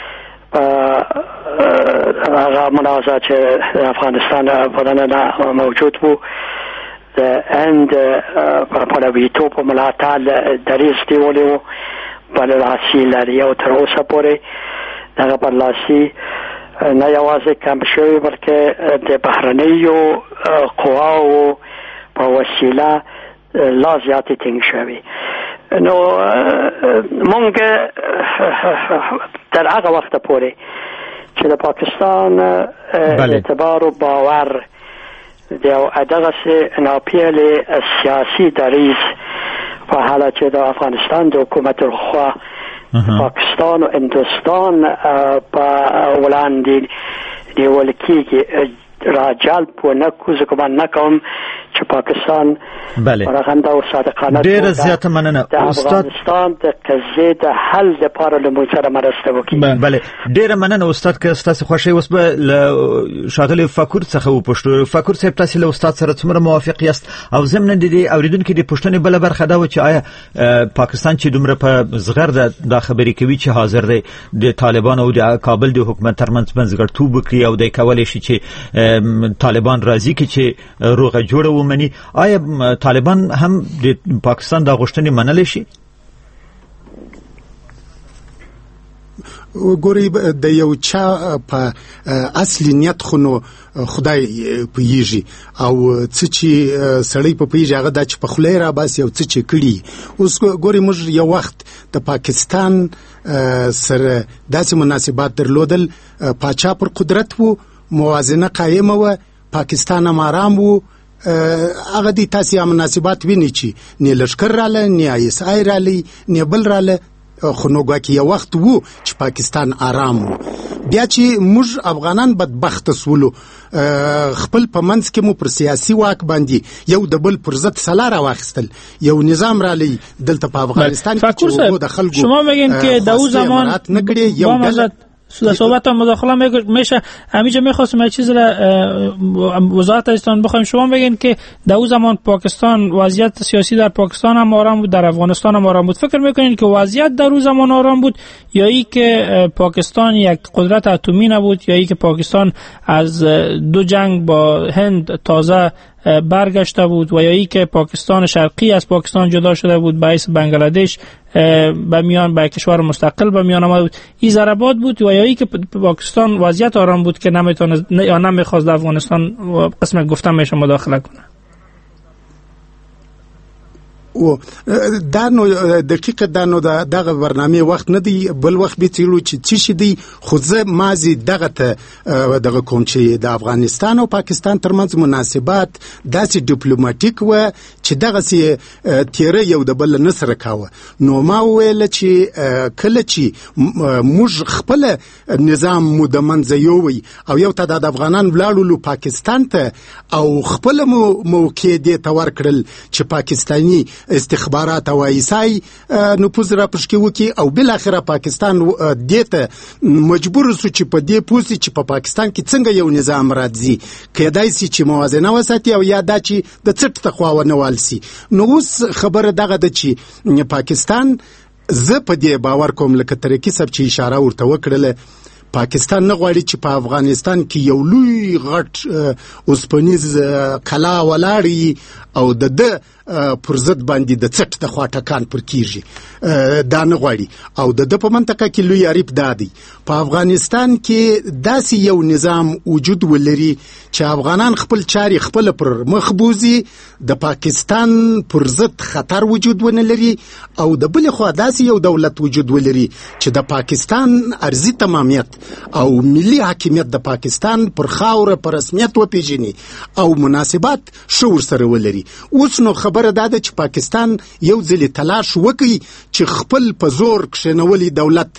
هغه منازعه چې افغانستان په دننه موجود وو د هند په پلویتوب په ملاتړ دریځ نیولی وو برلاسي لري او تر اوسه پورې دغه برلاسي نه یوازې کم شوی بلکې د بهرنیو قواو په وسیله لا زیاتې ټینګ شوی. نو مونږ تر هغه وخت پورې چې د پاکستان اعتبار او باور د دغه ناپیېلی سیاسي دریځ په حاله چې د افغانستان د حکومت لخوا پاکستان او هندوستان په وړاندې نیول کېږي را جلب ونه کو زه ګمان نه کوم چې پاکستان پراخنده او صادقانه ډېره زیاته مننه استاد افغانستان د قضیې د حل لپاره له موږ سره مرسته وکړي. بله ډېره مننه استاد که ستاسو خوښی اوس به له ښاغلي فکور څخه وپوښتو. فکور صاحب تاسو له استاد سره څومره موافق یاست او ضمن د دې اوریدونکو د پوښتنې بله برخه دا و چې آیا پاکستان چې دومره په زغر دا خبرې کوي چې حاضر دی د طالبان او د کابل د حکومت ترمنځ منځګړیتوب وکړي او دی کولی شي چې طالبان راضي کړي چې روغه جوړه ومني، آیا طالبان هم د پاکستان د غوښتنې منلی شي؟ ګوري د یو چا په اصلي نیت خو نو خدای پوهیږي او څه چې سړی په پوهیږي هغه دا چې په خوله را باسي او څه چې کړي. اوس ګوري موږ یو وخت د پاکستان سره داسې مناسبات درلودل، پاچا پر قدرت وو، موازنه قائمه وه، پاکستان هم آرام وو، هغه د تاسو مناسبات ویني چې نه لشکر رااله نه ایس آی رااله نه بل رااله، خو نو ګواکې یو وخت وو چې پاکستان آرام وو. بیا چې موږ افغانان بدبخت سولو، خپل په منځ کې مو پر سیاسي واک باندې یو د بل پر ضد سلا را واخیستل، یو نظام رالی دلته په افغانستان کې چې د خلکو شما میگین که در اون زمان با صحبت مداخله میشه. همیشه میخواستم یه چیز را وزارت ازتان بخوایم. شما بگین که در اون زمان پاکستان، وضعیت سیاسی در پاکستان هم آرام بود، در افغانستان هم آرام بود. فکر میکنین که وضعیت در اون زمان آرام بود یا ای که پاکستان یک قدرت اتمی نبود یا ای که پاکستان از 2 جنگ با هند تازه برگشته بود و یا ای که پاکستان شرقی از پاکستان جدا شده بود باعث بنگلادش به میان به کشور مستقل به میان آمده بود؟ این ضربات بود و یا ای که پاکستان وضعیت آرام بود که نمیتونه یا نمیخواست در افغانستان قسم گفتم میشه مداخله کنه؟ و دا نو دقیقه دا نو دغه برنامه وخت نه دی، بل وخت به تیلو چې شي دی. خو زه مازی دغه ته دغه کوم چې د افغانستان او پاکستان ترمنځ مناسبات داسې ډیپلوماټیک و چې دغه سي تیره یو د بل نه سره کاوه. نو ما ویل چې کله چې موږ خپل نظام مو د منځ یووي او یو تعداد افغانان ولاړو پاکستان ته او خپل موقع دې ته ورکړل چې پاکستانی استخبارات او ایسای نفوذ را پښکې وکي او بل اخره پاکستان دته مجبور سو چې په دې پوسی چې په پاکستان کې څنګه یو نظام راځي کېدای شي چې موازنه وساتي او یا دا چې د څټ تخواونه والسي. نو اوس خبره دغه د چې پاکستان زه په دې باور کوم لکه ترکی سب چې اشاره ورته وکړله پاکستان نه غواړي چې په افغانستان کې یو لوی غټ اوسپنیز کلا ولاړی او د پر ضد باندې د څټ د خواټکان پر کیږي، دا نه غواړي. او د په منطقه کې لوی عریب دادی په افغانستان کې داسې یو نظام وجود ولري چې افغانان خپل چاري خپل پر مخبوزي، د پاکستان پر ضد خطر وجود ونه لري او د بل خوا داسې یو دولت وجود ولري چې د پاکستان ارضي تمامیت او ملي حاکمیت د پاکستان پر خاوره پر رسمیت وپیژني او مناسبات شور سره ولري. اوس نو خبره ده چې پاکستان یو ځل تلاش وکړي چې خپل په زور کښنولي دولت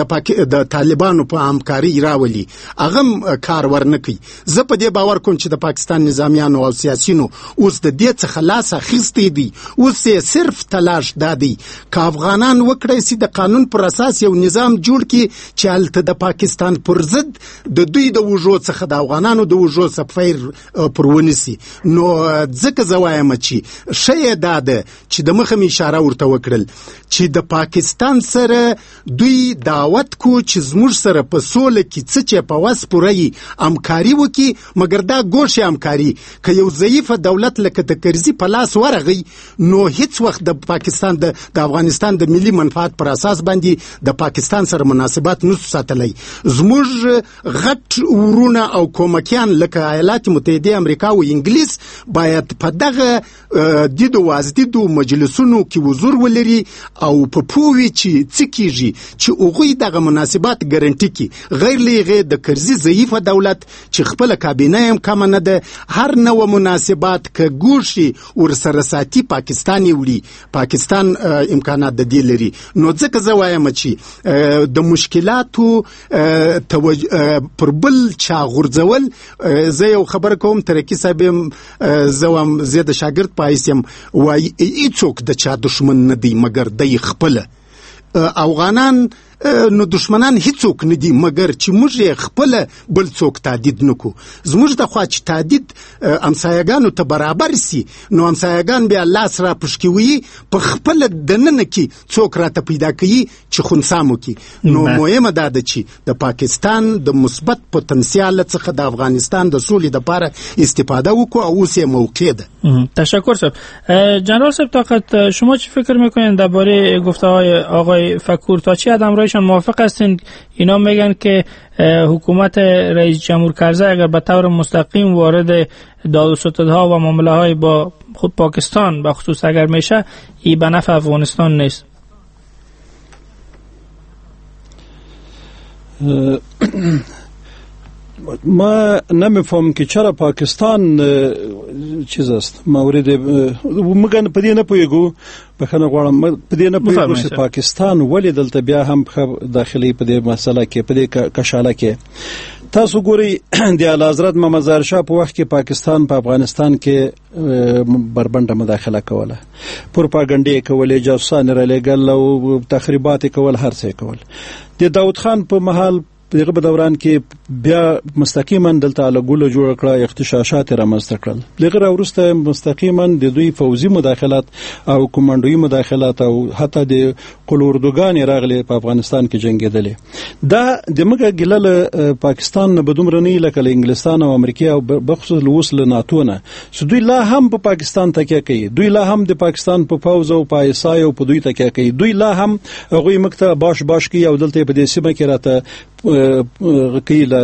د طالبانو په همکاري راولي، هغه کار ورنکړي. زه په دې باور کوم چې د پاکستان نظامیانو او سیاسيونو اوس د دې څخه لاس اخیستی دي. اوس یې صرف تلاش دادی که افغانان وکړي چې د قانون پر اساس یو نظام جوړ کړي چې هلته د پاکستان پر ضد د دوی د وژو څخه د افغانانو د وژو سفیر پر ونیسي. نو ځکه زه وایم چې شی داده چې د مخه اشاره ورته وکړل چې د پاکستان سره دوی دعوت کو چې زموږ سره په سوله کې څه چې په واس پورې همکاري وکي، مګر دا ګوښه همکاري که یو ضعیف دولت لکه د کرزي په لاس ورغی نو هیڅ وخت د پاکستان د افغانستان د ملي منفعت پر اساس باندې د پاکستان سره مناسبات نشو ساتلی. زموږ غټ ورونه او کومکیان لکه ایالات متحده امریکا او انګلیس باید په دغه دیدو وازدیدو مجلسونو کې حضور ولري او په پوهی چې څه کیږي چې هغوی دغه مناسبات ګارنټي کړي. غیر لغه د کرزي ضعیف دولت چې خپل کابینه هم کم نه ده، هر نوع مناسبات که ګوشي ورسره ساتي پاکستان وړي، پاکستان امکانات د دې لري. نو ځکه زه وایم چې د مشکلاتو پر بل چا غورځول، زه یو خبر کوم ترکی صاحب زوم زیاده شاګرد پایسم وای هیڅوک د چا دشمن نه دی مګر د خپل افغانان نو دشمنان هیڅوک نه دي مګر چې موږ خپل بل څوک تعدید نکو. زموږ د خوا چې تعدید امسایګانو ته برابر سي نو امسایګان بیا لاس را پښکوي په خپل دننه کې څوک را ته پیدا کوي چې خنثامو کې. نو مهمه ده چې د پاکستان د مثبت پتانسیال څخه د افغانستان د سولې لپاره استفاده وکړو او اوس یې موقع ده. تشکر صاحب. جنرال صاحب طاقت، شما چی فکر میکنین درباره گفته‌های آقای فکور؟ تا چه حد موافق هستین؟ اینا میگن که حکومت رئیس جمهور کرزی اگر به طور مستقیم وارد داد و ستدها و معامله های با خود پاکستان به خصوص اگر میشه، این به نفع افغانستان نیست. ما نمیفهم که چرا پاکستان چیز است مورد مګن په دې نه پوهیږو بخنه غواړم په دې نه پوهیږو چې پاکستان ولې دلته بیا هم داخلي په دې مسله کې په دې کشاله کې تاسو ګوري د اعلی حضرت محمد ظاهر شاه په وخت کې پاکستان په افغانستان کې بربنده مداخله کوله پروپاګاندا کوله جاسوسان را لګل او تخریبات کول هر څه کول د داود خان په محل دغه په دوران کې بیا مستقیما دلته لګول جوړ کړه اختشاشات رامنځته کړل دغه وروسته مستقیما د دوی فوزي مداخلات او کمانډوي مداخلات او حتی د قلوردوګان راغلي په افغانستان کې جنگیدلې دا د مګه ګلل پاکستان نه بدومره نه لکه انګلستان او امریکا او بخصوص لوسل ناتو نه سو دوی لا هم په پاکستان تکیه کوي دوی لا هم د پاکستان په فوز او په ایسای او په دوی تکیه کوي دوی لا هم غوي مکته باش کوي او دلته په دې سیمه کې راته قیله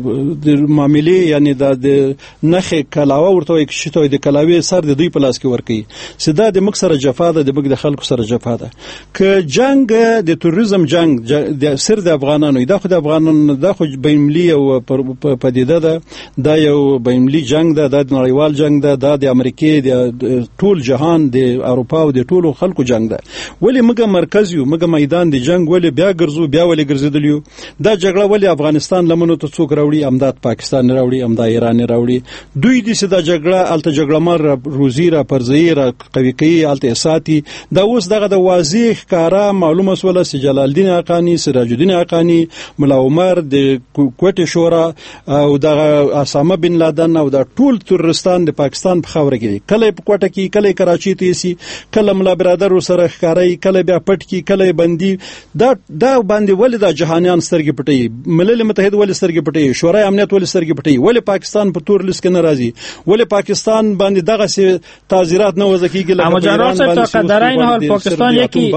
د معاملې یعنی د نخې کلاوه ورته وي چې د کلاوي سر د دوی په لاس کې ورکي سدا د مکسره جفا ده د بګ د خلکو سره جفا ده ک جنگ د توریزم جنگ د سر د افغانانو د خو د افغانانو د خو بینملي او پدیده ده دا یو بینملي جنگ ده د نړیوال جنگ ده د امریکای د ټول جهان د اروپا او د ټولو خلکو جنگ ده ولی مګه مرکز یو مګه میدان د جنگ ولی بیا ګرځو بیا ولی ګرځیدلیو دا جګړه ولی افغانستان لمنو ته څوک راوړي امداد پاکستان راوړي امداد ایران راوړي دوی د سدا جګړه الته جګړه مر روزي را پرځي را قوي کوي الته ساتي دا اوس دغه د واضح کارا معلومه سول سي جلال الدین حقانی سراج الدین حقانی مولا عمر د کوټه شورا او د اسامه بن لادن او د ټول ترستان د پاکستان په خوره کې کله په کوټه کې کله کراچي ته سي کله ملا برادر سره ښکارای کله بیا پټ کې کله بندي دا باندې ولې د جهانیان سترګې پټي ملل متحد ولې سترګې پټي شورای امنیت ولې سترګې پټي ولې پاکستان په تور لیست کې ناراضي ولې پاکستان باندې دغه سي تعزیرات نه وځکیږي لکه جنرال صاحب در این حال پاکستان یکی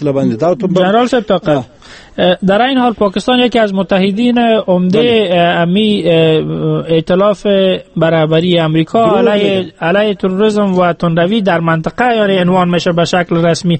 جنرال صاحب در این حال پاکستان یکی از متحدین عمده امی ائتلاف برابری امریکا علیه تروریسم و تندروی در منطقه یعنی عنوان میشه به شکل رسمی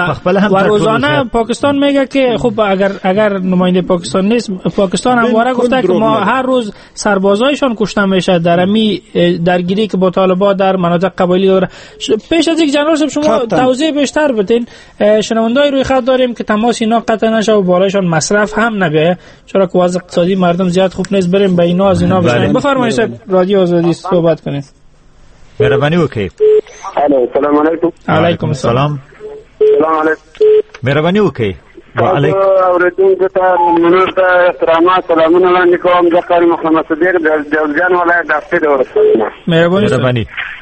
و روزانه پاکستان میگه که خب اگر نماینده پاکستان نیست پاکستان همواره گفته که ما هر روز سربازایشان کشته میشه در امی درگیری که با طالبان در مناطق قبایلی داره. پیش از یک جنرال صاحب شما توضیح بیشتر بدین شنوندای روی خط داریم که تماس اینا قطع نشه و بالایشان مصرف هم نبیه چرا که وضع اقتصادی مردم زیاد خوب نیست بریم به اینا از اینا بشنیم. بفرمایید رادیو آزادی صحبت کنید. مهربانی وکړئ. السلام علیکم. علیکم السلام. سلام علیکم. مهربانی وکړئ. وعلیکم اوریدونکو ته منور ته احترامات سلامونه وړاندې کوم د قاری محمد صدیق د جوزجان ولایت دفتر ورسره. مهربانی.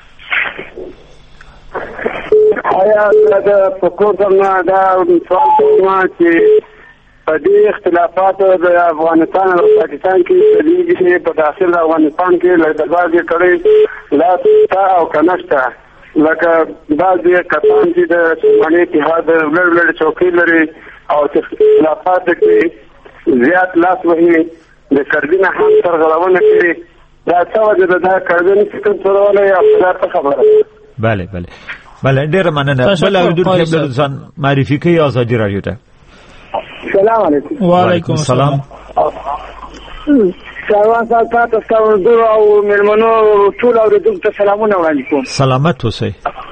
آیا د حکومت نه دا سوال کوم چې په دې اختلافاتو د افغانستان او پاکستان کې دلیږي په داخل افغانستان کې له بعضې کړي لا او کنهشته لکه بعضې کسان چې د سلماني اتحاد لړ چوکۍ لري او اختلافات کې زیات لاس وهي د کردینه هم سرغړونه کوي دا څه وجه ده دا کردین چې کنټرولوي او دا خبره بله ډیره مننه بل اوریدونکو ته ځان معرفي کوي آزادي رادیو ته. سلام علیکم. وعلیکم السلام. سلام تاسو ته او ملمنو ټول اوریدونکو ته سلامونه وړاندې کوم. سلامت اوسئ.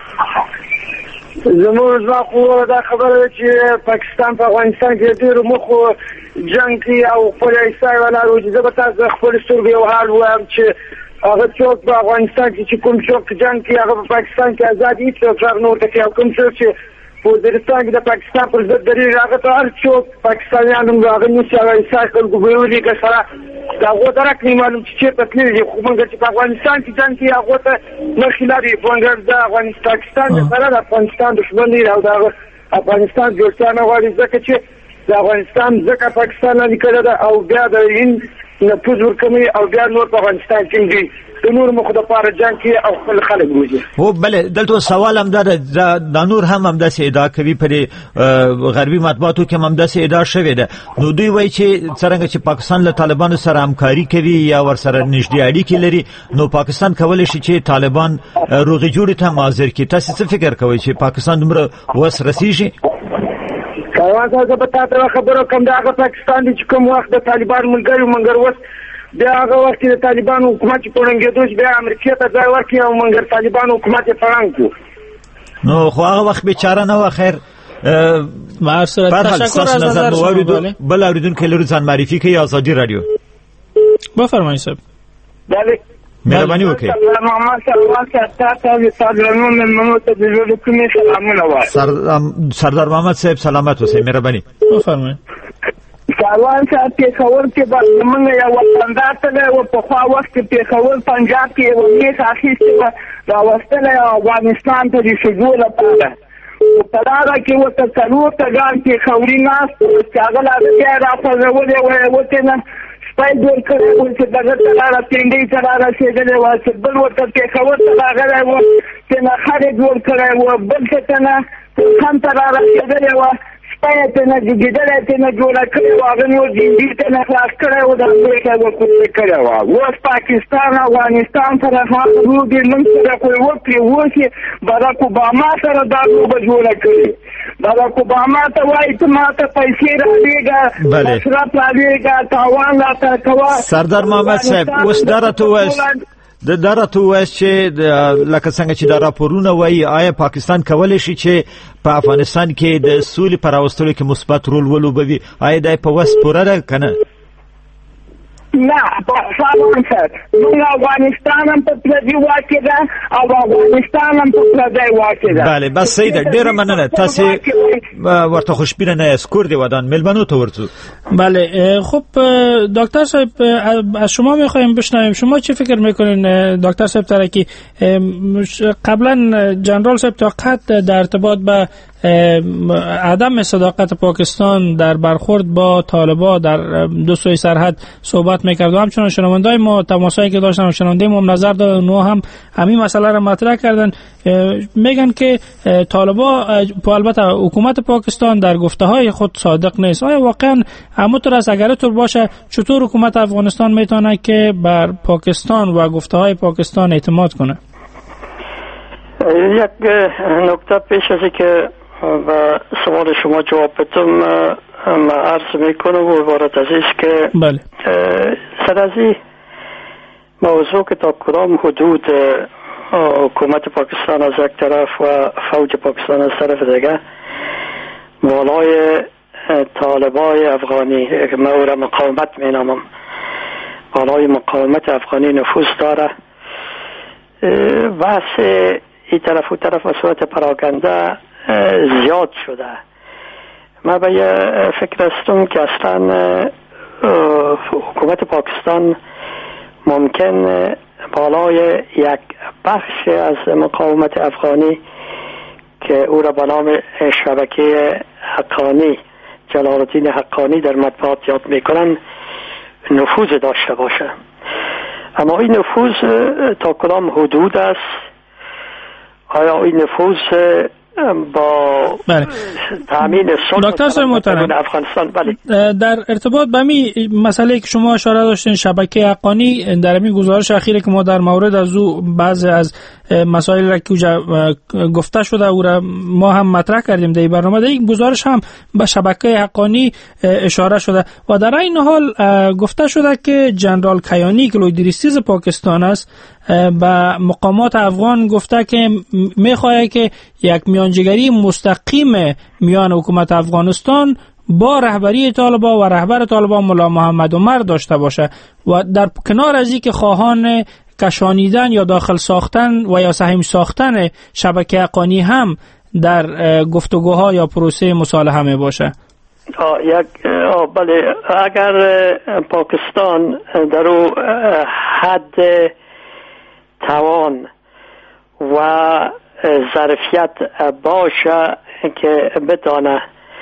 زموږ ځکه دا خبره چې پاکستان په افغانستان کې ډېر مخ جنگ کې او خپل ایسای ولا روزي زه به تاسو خپل سترګې او حال وایم چې هغه څوک په افغانستان کې چې کوم څوک جنگ کې هغه په پاکستان کې آزادي څوک نور ته او کوم څوک چې په وزیرستان کې د پاکستان پر ضد درېږي هغه ته هر څوک پاکستانیان هم هغه نیسي هغه ایسای خلکو به یې ولیکه سره د هغو درک نه معلوم چې چېرته تللي دي خو موږ چې په افغانستان کې جنګ کې هغو ته مخکې لري مګر د پاکستان سره د افغانستان دښمن دی او د افغانستان جوړتیا نه غواړي ځکه چې د افغانستان ځکه پاکستان نه لیکلې ده او بیا د هند نفوذ ورکوي او بیا نور په افغانستان کې دي د نور مخ د پاره جنگ کې او خپل خلک روزي. او بله دلته سوال هم دا نور هم داسې ادعا کوي پر غربي مطبوعاتو کې هم داسې ادعا شوې ده نو دوی وایي چې څرنګه چې پاکستان له طالبانو سره همکاري کوي یا ورسره نږدې اړیکې لري نو پاکستان کولی شي چې طالبان روغې جوړې ته حاضر کړي. تاسو څه فکر کوئ چې پاکستان دومره وس رسیږي؟ کاوه زه به تاسو خبرو کوم دا پاکستان چې کوم وخت د طالبان ملګری منګر وس بیا هغه وخت د طالبان حکومت په ړنګېدو بیا امریکا ته ځای ورکړي او موږ طالبان حکومت یې فرنګ کړو. نو خو هغه وخت بیچاره نه و. خیر ما سره تشکر از نظر شما. بل اوریدونکو لرو ځان معرفي کوي. آزادی رادیو بفرمایید صاحب. بله مهرباني وکړئ. محمد سلمان صاحب تاسو صادرانو مېلمنو ته د زړه کومې سلامونه وایم. سردار محمد صاحب سلامت اوسئ. مهرباني بفرمایئ. سلمان صاحب پېښور کې به موږ یو وطندار تللی و. پخوا وخت کې پېښور پنجاب کې یوه میخ اخیستې وه راوستلی افغانستان ته د شګو لپاره. په دغه کې ورته څلور تګان پېښوري ناست وو چې هغه لا بیا یې راخوځولې وه یې ورته نه سپی جوړ کړی و چې دغه ته را پینډۍ ته را رسېدلی وه چې بل ورته پېښور ته راغلی و چې نه خر یې جوړ کړی و بل څه ته نه ترخم ته را رسېدلی وه سپی یې ته نه ګېدلی ته نه جوړه کړې وه هغه نور جنډي ته نه خلاص کړی و د امریکا یې ورکوڅې کړې وه. اوس پاکستان افغانستان سره هغه لوبې موږ سره خو یې وکړې. اوس یې باراک اوباما سره دا لوبه جوړه کړې. باراک اوباما ته وایي ته ما ته پیسې رالیږه مصرف رالیږه تاوان راته کوه. سردار محمد صاحب اوس دا راته ووایاست چې لکه څنګه چې دا راپورونه وایي آیا پاکستان کولی شي چې په افغانستان کې د سولې په راوستلو کې مثبت رول ولوبوي؟ آیا دا په وس پوره ده که نه؟ نه سلام صاحب موږ افغانستان هم په پردي واک کې ده او افغانستان هم په پردی واک کې ده. بله بس صحیح ده. ډېره مننه. تاسې ورته خوشبینه نه یاست. کور دې ودان مېلمنو ته ورځو. بله خب دکتر صاحب از شما میخوایم بشنویم شما چه فکر میکنین دکتر صاحب ترکی؟ قبلا جنرال صاحب تا قد در ارتباط به عدم صداقت پاکستان در برخورد با طالبان در دو سوی سرحد صحبت میکرد و همچنان شنوندای ما تماسایی که داشتن و شنونده ما نظر دادن و هم همین مسئله را مطرح کردن. میگن که طالبان البته حکومت پاکستان در گفته های خود صادق نیست. آیا واقعا همونطور است؟ اگر طور باشه چطور حکومت افغانستان میتونه که بر پاکستان و گفته های پاکستان اعتماد کنه؟ یک نکته پیش از که و سوال شما جواب بدم ما عرض میکنم و عبارت از است که بله سر از این موضوع که تا کدام حدود حکومت پاکستان از یک طرف و فوج پاکستان از طرف دیگه والای طالبای افغانی که ما او را مقاومت مینامم والای مقاومت افغانی نفوذ داره واسه این طرف و طرف و صورت پراکنده زیاد شده. من به یه فکر هستم که اصلا حکومت پاکستان ممکن بالای یک بخش از مقاومت افغانی که او را به نام شبکه حقانی جلال الدین حقانی در مطبوعات یاد میکنن نفوذ داشته باشه. اما این نفوذ تا کدام حدود است؟ آیا این نفوذ با تامین صلح افغانستان در ارتباط به می مسئله که شما اشاره داشتین شبکه حقانی در این گزارش اخیری که ما در مورد از او بعضی از مسائل را که گفته شده او را ما هم مطرح کردیم در برنامه در این گزارش هم به شبکه حقانی اشاره شده و در این حال گفته شده که جنرال کیانی که لویدریستیز پاکستان است به مقامات افغان گفته که میخواهد که یک میانجیگری مستقیم میان حکومت افغانستان با رهبری طالبان و رهبر طالبان ملا محمد عمر داشته باشه و در کنار از این که خواهان کشانیدن یا داخل ساختن و یا سهم ساختن شبکه حقانی هم در گفتگوها یا پروسه مصالحه می باشه. بله اگر پاکستان در او حد توان و ظرفیت باشه که بتانه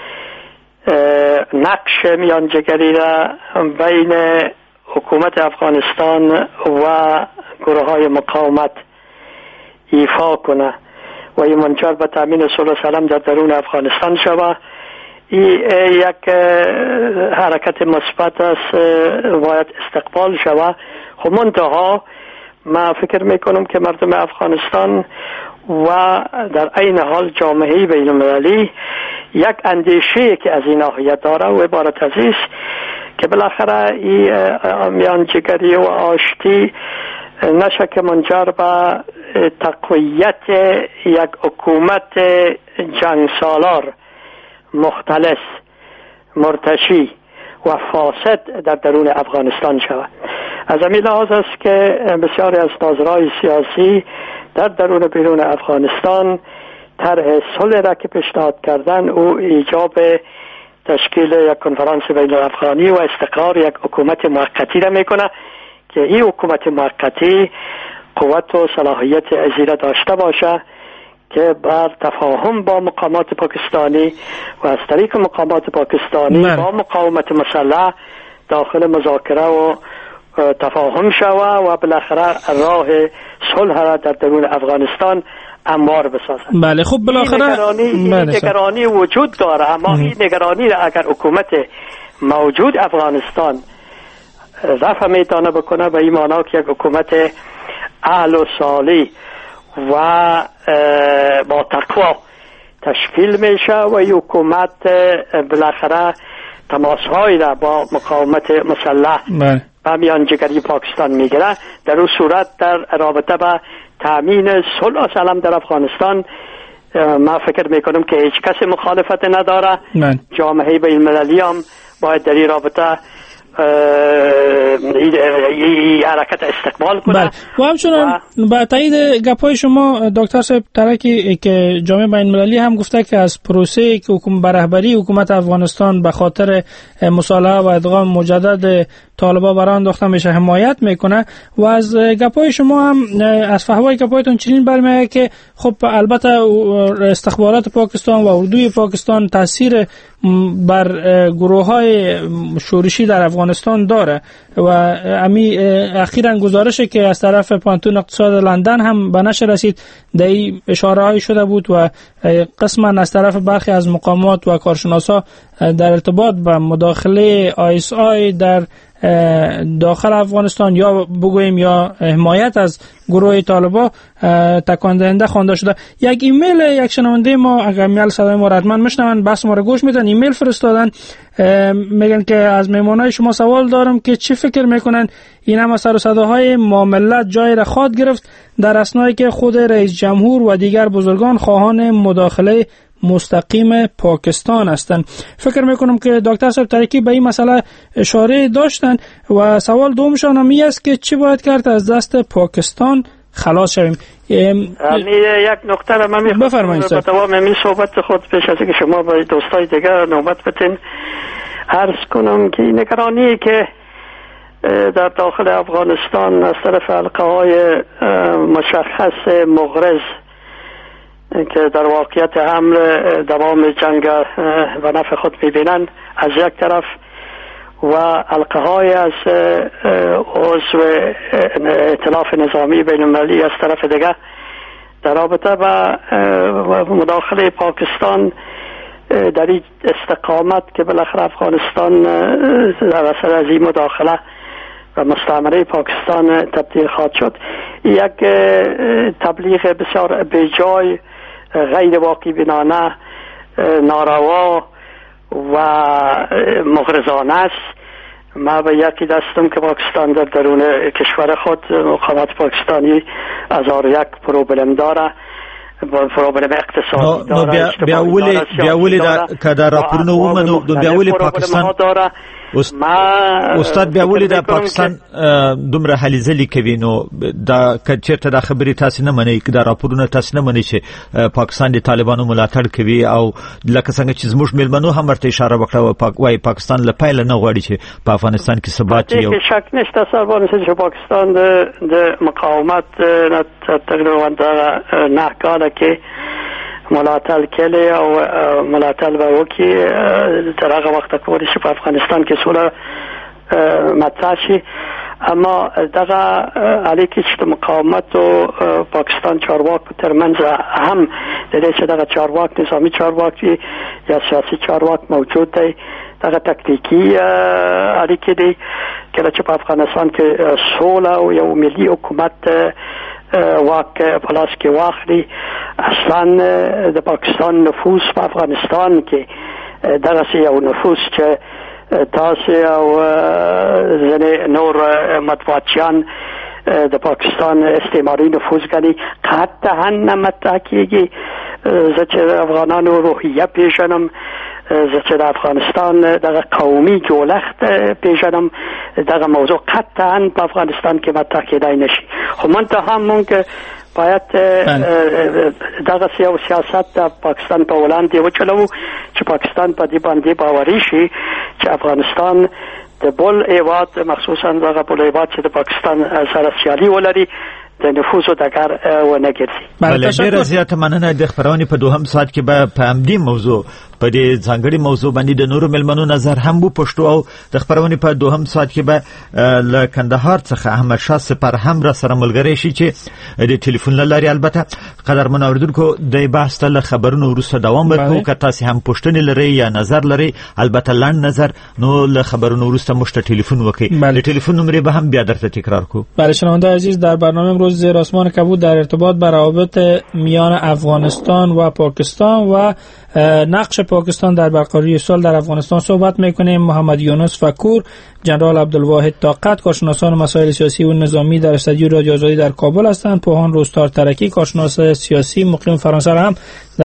نقش میانجیگری را بین حکومت افغانستان و گروه های مقاومت ایفا کنه و این منجر به تامین صلح و سلام در درون افغانستان شود. این یک حرکت مثبت است باید استقبال شود. خب منتها من فکر میکنم که مردم افغانستان و در عین حال جامعه بین المللی یک اندیشه که از این ناحیه داره و عبارت از است که بالاخره این میانجیگری و آشتی نشه که منجر به تقویت یک حکومت جنگ سالار مختلس، مرتشی و فاسد در درون افغانستان شود. از همین لحاظ است که بسیاری از ناظرای سیاسی در درون بیرون افغانستان طرح صلح را که پیشنهاد کردن او ایجاب تشکیل یک کنفرانس بین الافغانی و استقرار یک حکومت موقتی را میکنه که این حکومت موقتی قوت و صلاحیت ازیره داشته باشه که بر تفاهم با مقامات پاکستانی و از طریق مقامات پاکستانی با مقاومت مسلح داخل مذاکره و تفاهم شوه و بالاخره راه صلح را در درون افغانستان هموار بسازند. بله خب بالاخره این نگرانی وجود داره، اما این نگرانی را اگر حکومت موجود افغانستان رفع میتونه بکنه به این معنا که یک حکومت اهل و صالح و با تقوا تشکیل میشه و این حکومت بالاخره تماسهایی را با مقاومت مسلح و میانجیگری پاکستان میگیره. در اون صورت در رابطه با تامین صلح و سلام در افغانستان ما فکر میکنم که هیچ کسی مخالفت نداره. جامعه بین المللی هم باید در این رابطه این حرکت استقبال کنه. و همچنان با تایید گپای شما دکتر صاحب ترکی که جامعه بین المللی هم گفته که از پروسه که به رهبری حکومت افغانستان به خاطر مصالحه و ادغام مجدد طالبان برای انداخته میشه حمایت میکنه و از گپای شما هم از فحوای گپایتون چنین برمیاد که خب البته استخبارات پاکستان و اردوی پاکستان تاثیر بر گروه‌های شورشی در افغانستان داره و امی اخیراً گزارشی که از طرف پانتون اقتصاد لندن هم به نشر رسید در این اشاره‌ای شده بود و قسماً از طرف برخی از مقامات و کارشناسا در ارتباط با مداخله ISI در داخل افغانستان یا بگوییم یا حمایت از گروه طالبان تکان دهنده خوانده شده. یک ایمیل یک شنونده ما اگر میل صدای ما حتما میشنون بحث ما رو گوش میدن ایمیل فرستادن، میگن که از مهمانای شما سوال دارم که چی فکر میکنن این هم سر و صداهای معاملات جای را خواهد گرفت در اثنایی که خود رئیس جمهور و دیگر بزرگان خواهان مداخله مستقیم پاکستان هستند. فکر میکنم که دکتر صاحب ترکی به این مسئله اشاره داشتن و سوال دومشان هم این است که چی باید کرد از دست پاکستان خلاص شویم. یک نکته را من بفرمایید به دوام این صحبت خود پیش از که شما با دوستای دیگر نوبت بدین عرض کنم که نگرانی که در داخل افغانستان از طرف حلقه‌های مشخص مغرض که در واقعیت حمل دوام جنگ و نفع خود میبینند از یک طرف و حلقه‌های از عضو ائتلاف نظامی بین المللی از طرف دیگر در رابطه با مداخله پاکستان در این استقامت که بالاخره افغانستان در اثر از این مداخله و مستعمره پاکستان تبدیل خواهد شد، یک تبلیغ بسیار بیجای، غیر واقع بینانه، ناروا و مغرضانه است. ما به یکی دستم که پاکستان در درون کشور خود مقامات پاکستانی 1001 پروبلم داره، پروبلم اقتصادی داره، بیا ولی در راپورونه ومنو بیا ولی پاکستان داره. استاد بیا ولی د پاکستان دومره هلیزلی کوي نو دا چیرته د خبرې تاسو نه منئ د راپورونه تاسو نه منئ چې پاکستان د طالبانو ملاتړ کوي او لکه څنګه چې زموږ میلمنو هم ورته اشاره وکړه وايي پاکستان له پیل نه غواړي چې په افغانستان کې ثبات یو شک نشته چې پاکستان د مقاومت تقریبا نه کاله کې ملاتل کلی او ملاتل به وکی در هغه وخت کولی شي په افغانستان کې سوله مطرح شي، اما دغه علیکی چې مقاومت او پاکستان چارواکو ترمنځ هم د دې چې دغه چارواک نظامی چارواک یا سیاسي چارواک موجود دی، دغه تکتیکی علیکی دی که چې په افغانستان کې سوله او یو ملي حکومت واک پلاس کې واخلي. اصلا د پاکستان نفوس په افغانستان کې دغه یو نفوس چې تاسې او ځینې نور مطبوعاتچیان د پاکستان استعماري نفوذ ګڼي قطعا نه مطرح کېږي. زه چې د افغانانو روحیه پیژنم، زه چې د افغانستان دغه قومي جوړښت پیژنم، دغه موضوع قطعا په افغانستان کې مطرح کېدای نشي. خو منتها مونږ باید دغه سیاست د پاکستان په وړاندې وچلوو چې پاکستان په دې باندې باوري شي چې افغانستان د بل هیواد، مخصوصا دغه بل هیواد چې د پاکستان سره سیالي ولري، د نفوذ ډګر ونه ګرځي. بله، ډېره زیاته مننه. د خبرونې په دوهم ساعت کې به په همدې موضوع، په دې ځانګړي موضوع باندې د نورو ملمنو نظر هم وپوښتو او د خبرونې په دوهم ساعت کې به له کندهار څخه احمد شاه سپر هم را سره ملګری شي چې د ټلیفون له لارې. البته قدرمنو اوریدونکو، د بحث ته له خبرونو وروسته دوام ورکوو. که تاسې هم پوښتنې لرئ یا نظر لرئ، البته لنډ نظر، نو له خبرونو وروسته موږ ته ټلیفون وکړئ. د ټلیفون نمرې به هم بیا درته تکرار کوو. بله شنونده عزیز، در برنامه امروز زیر آسمان کبود در ارتباط با روابط میان افغانستان و پاکستان و نقش پاکستان در برقراری صلح در افغانستان صحبت میکنیم. محمد یونس فکور، جنرال عبدالواحد طاقت، کارشناسان مسائل سیاسی و نظامی در استودیو رادیو آزادی در کابل هستند. پوهان رستار ترکی، کارشناس سیاسی مقیم فرانسه را هم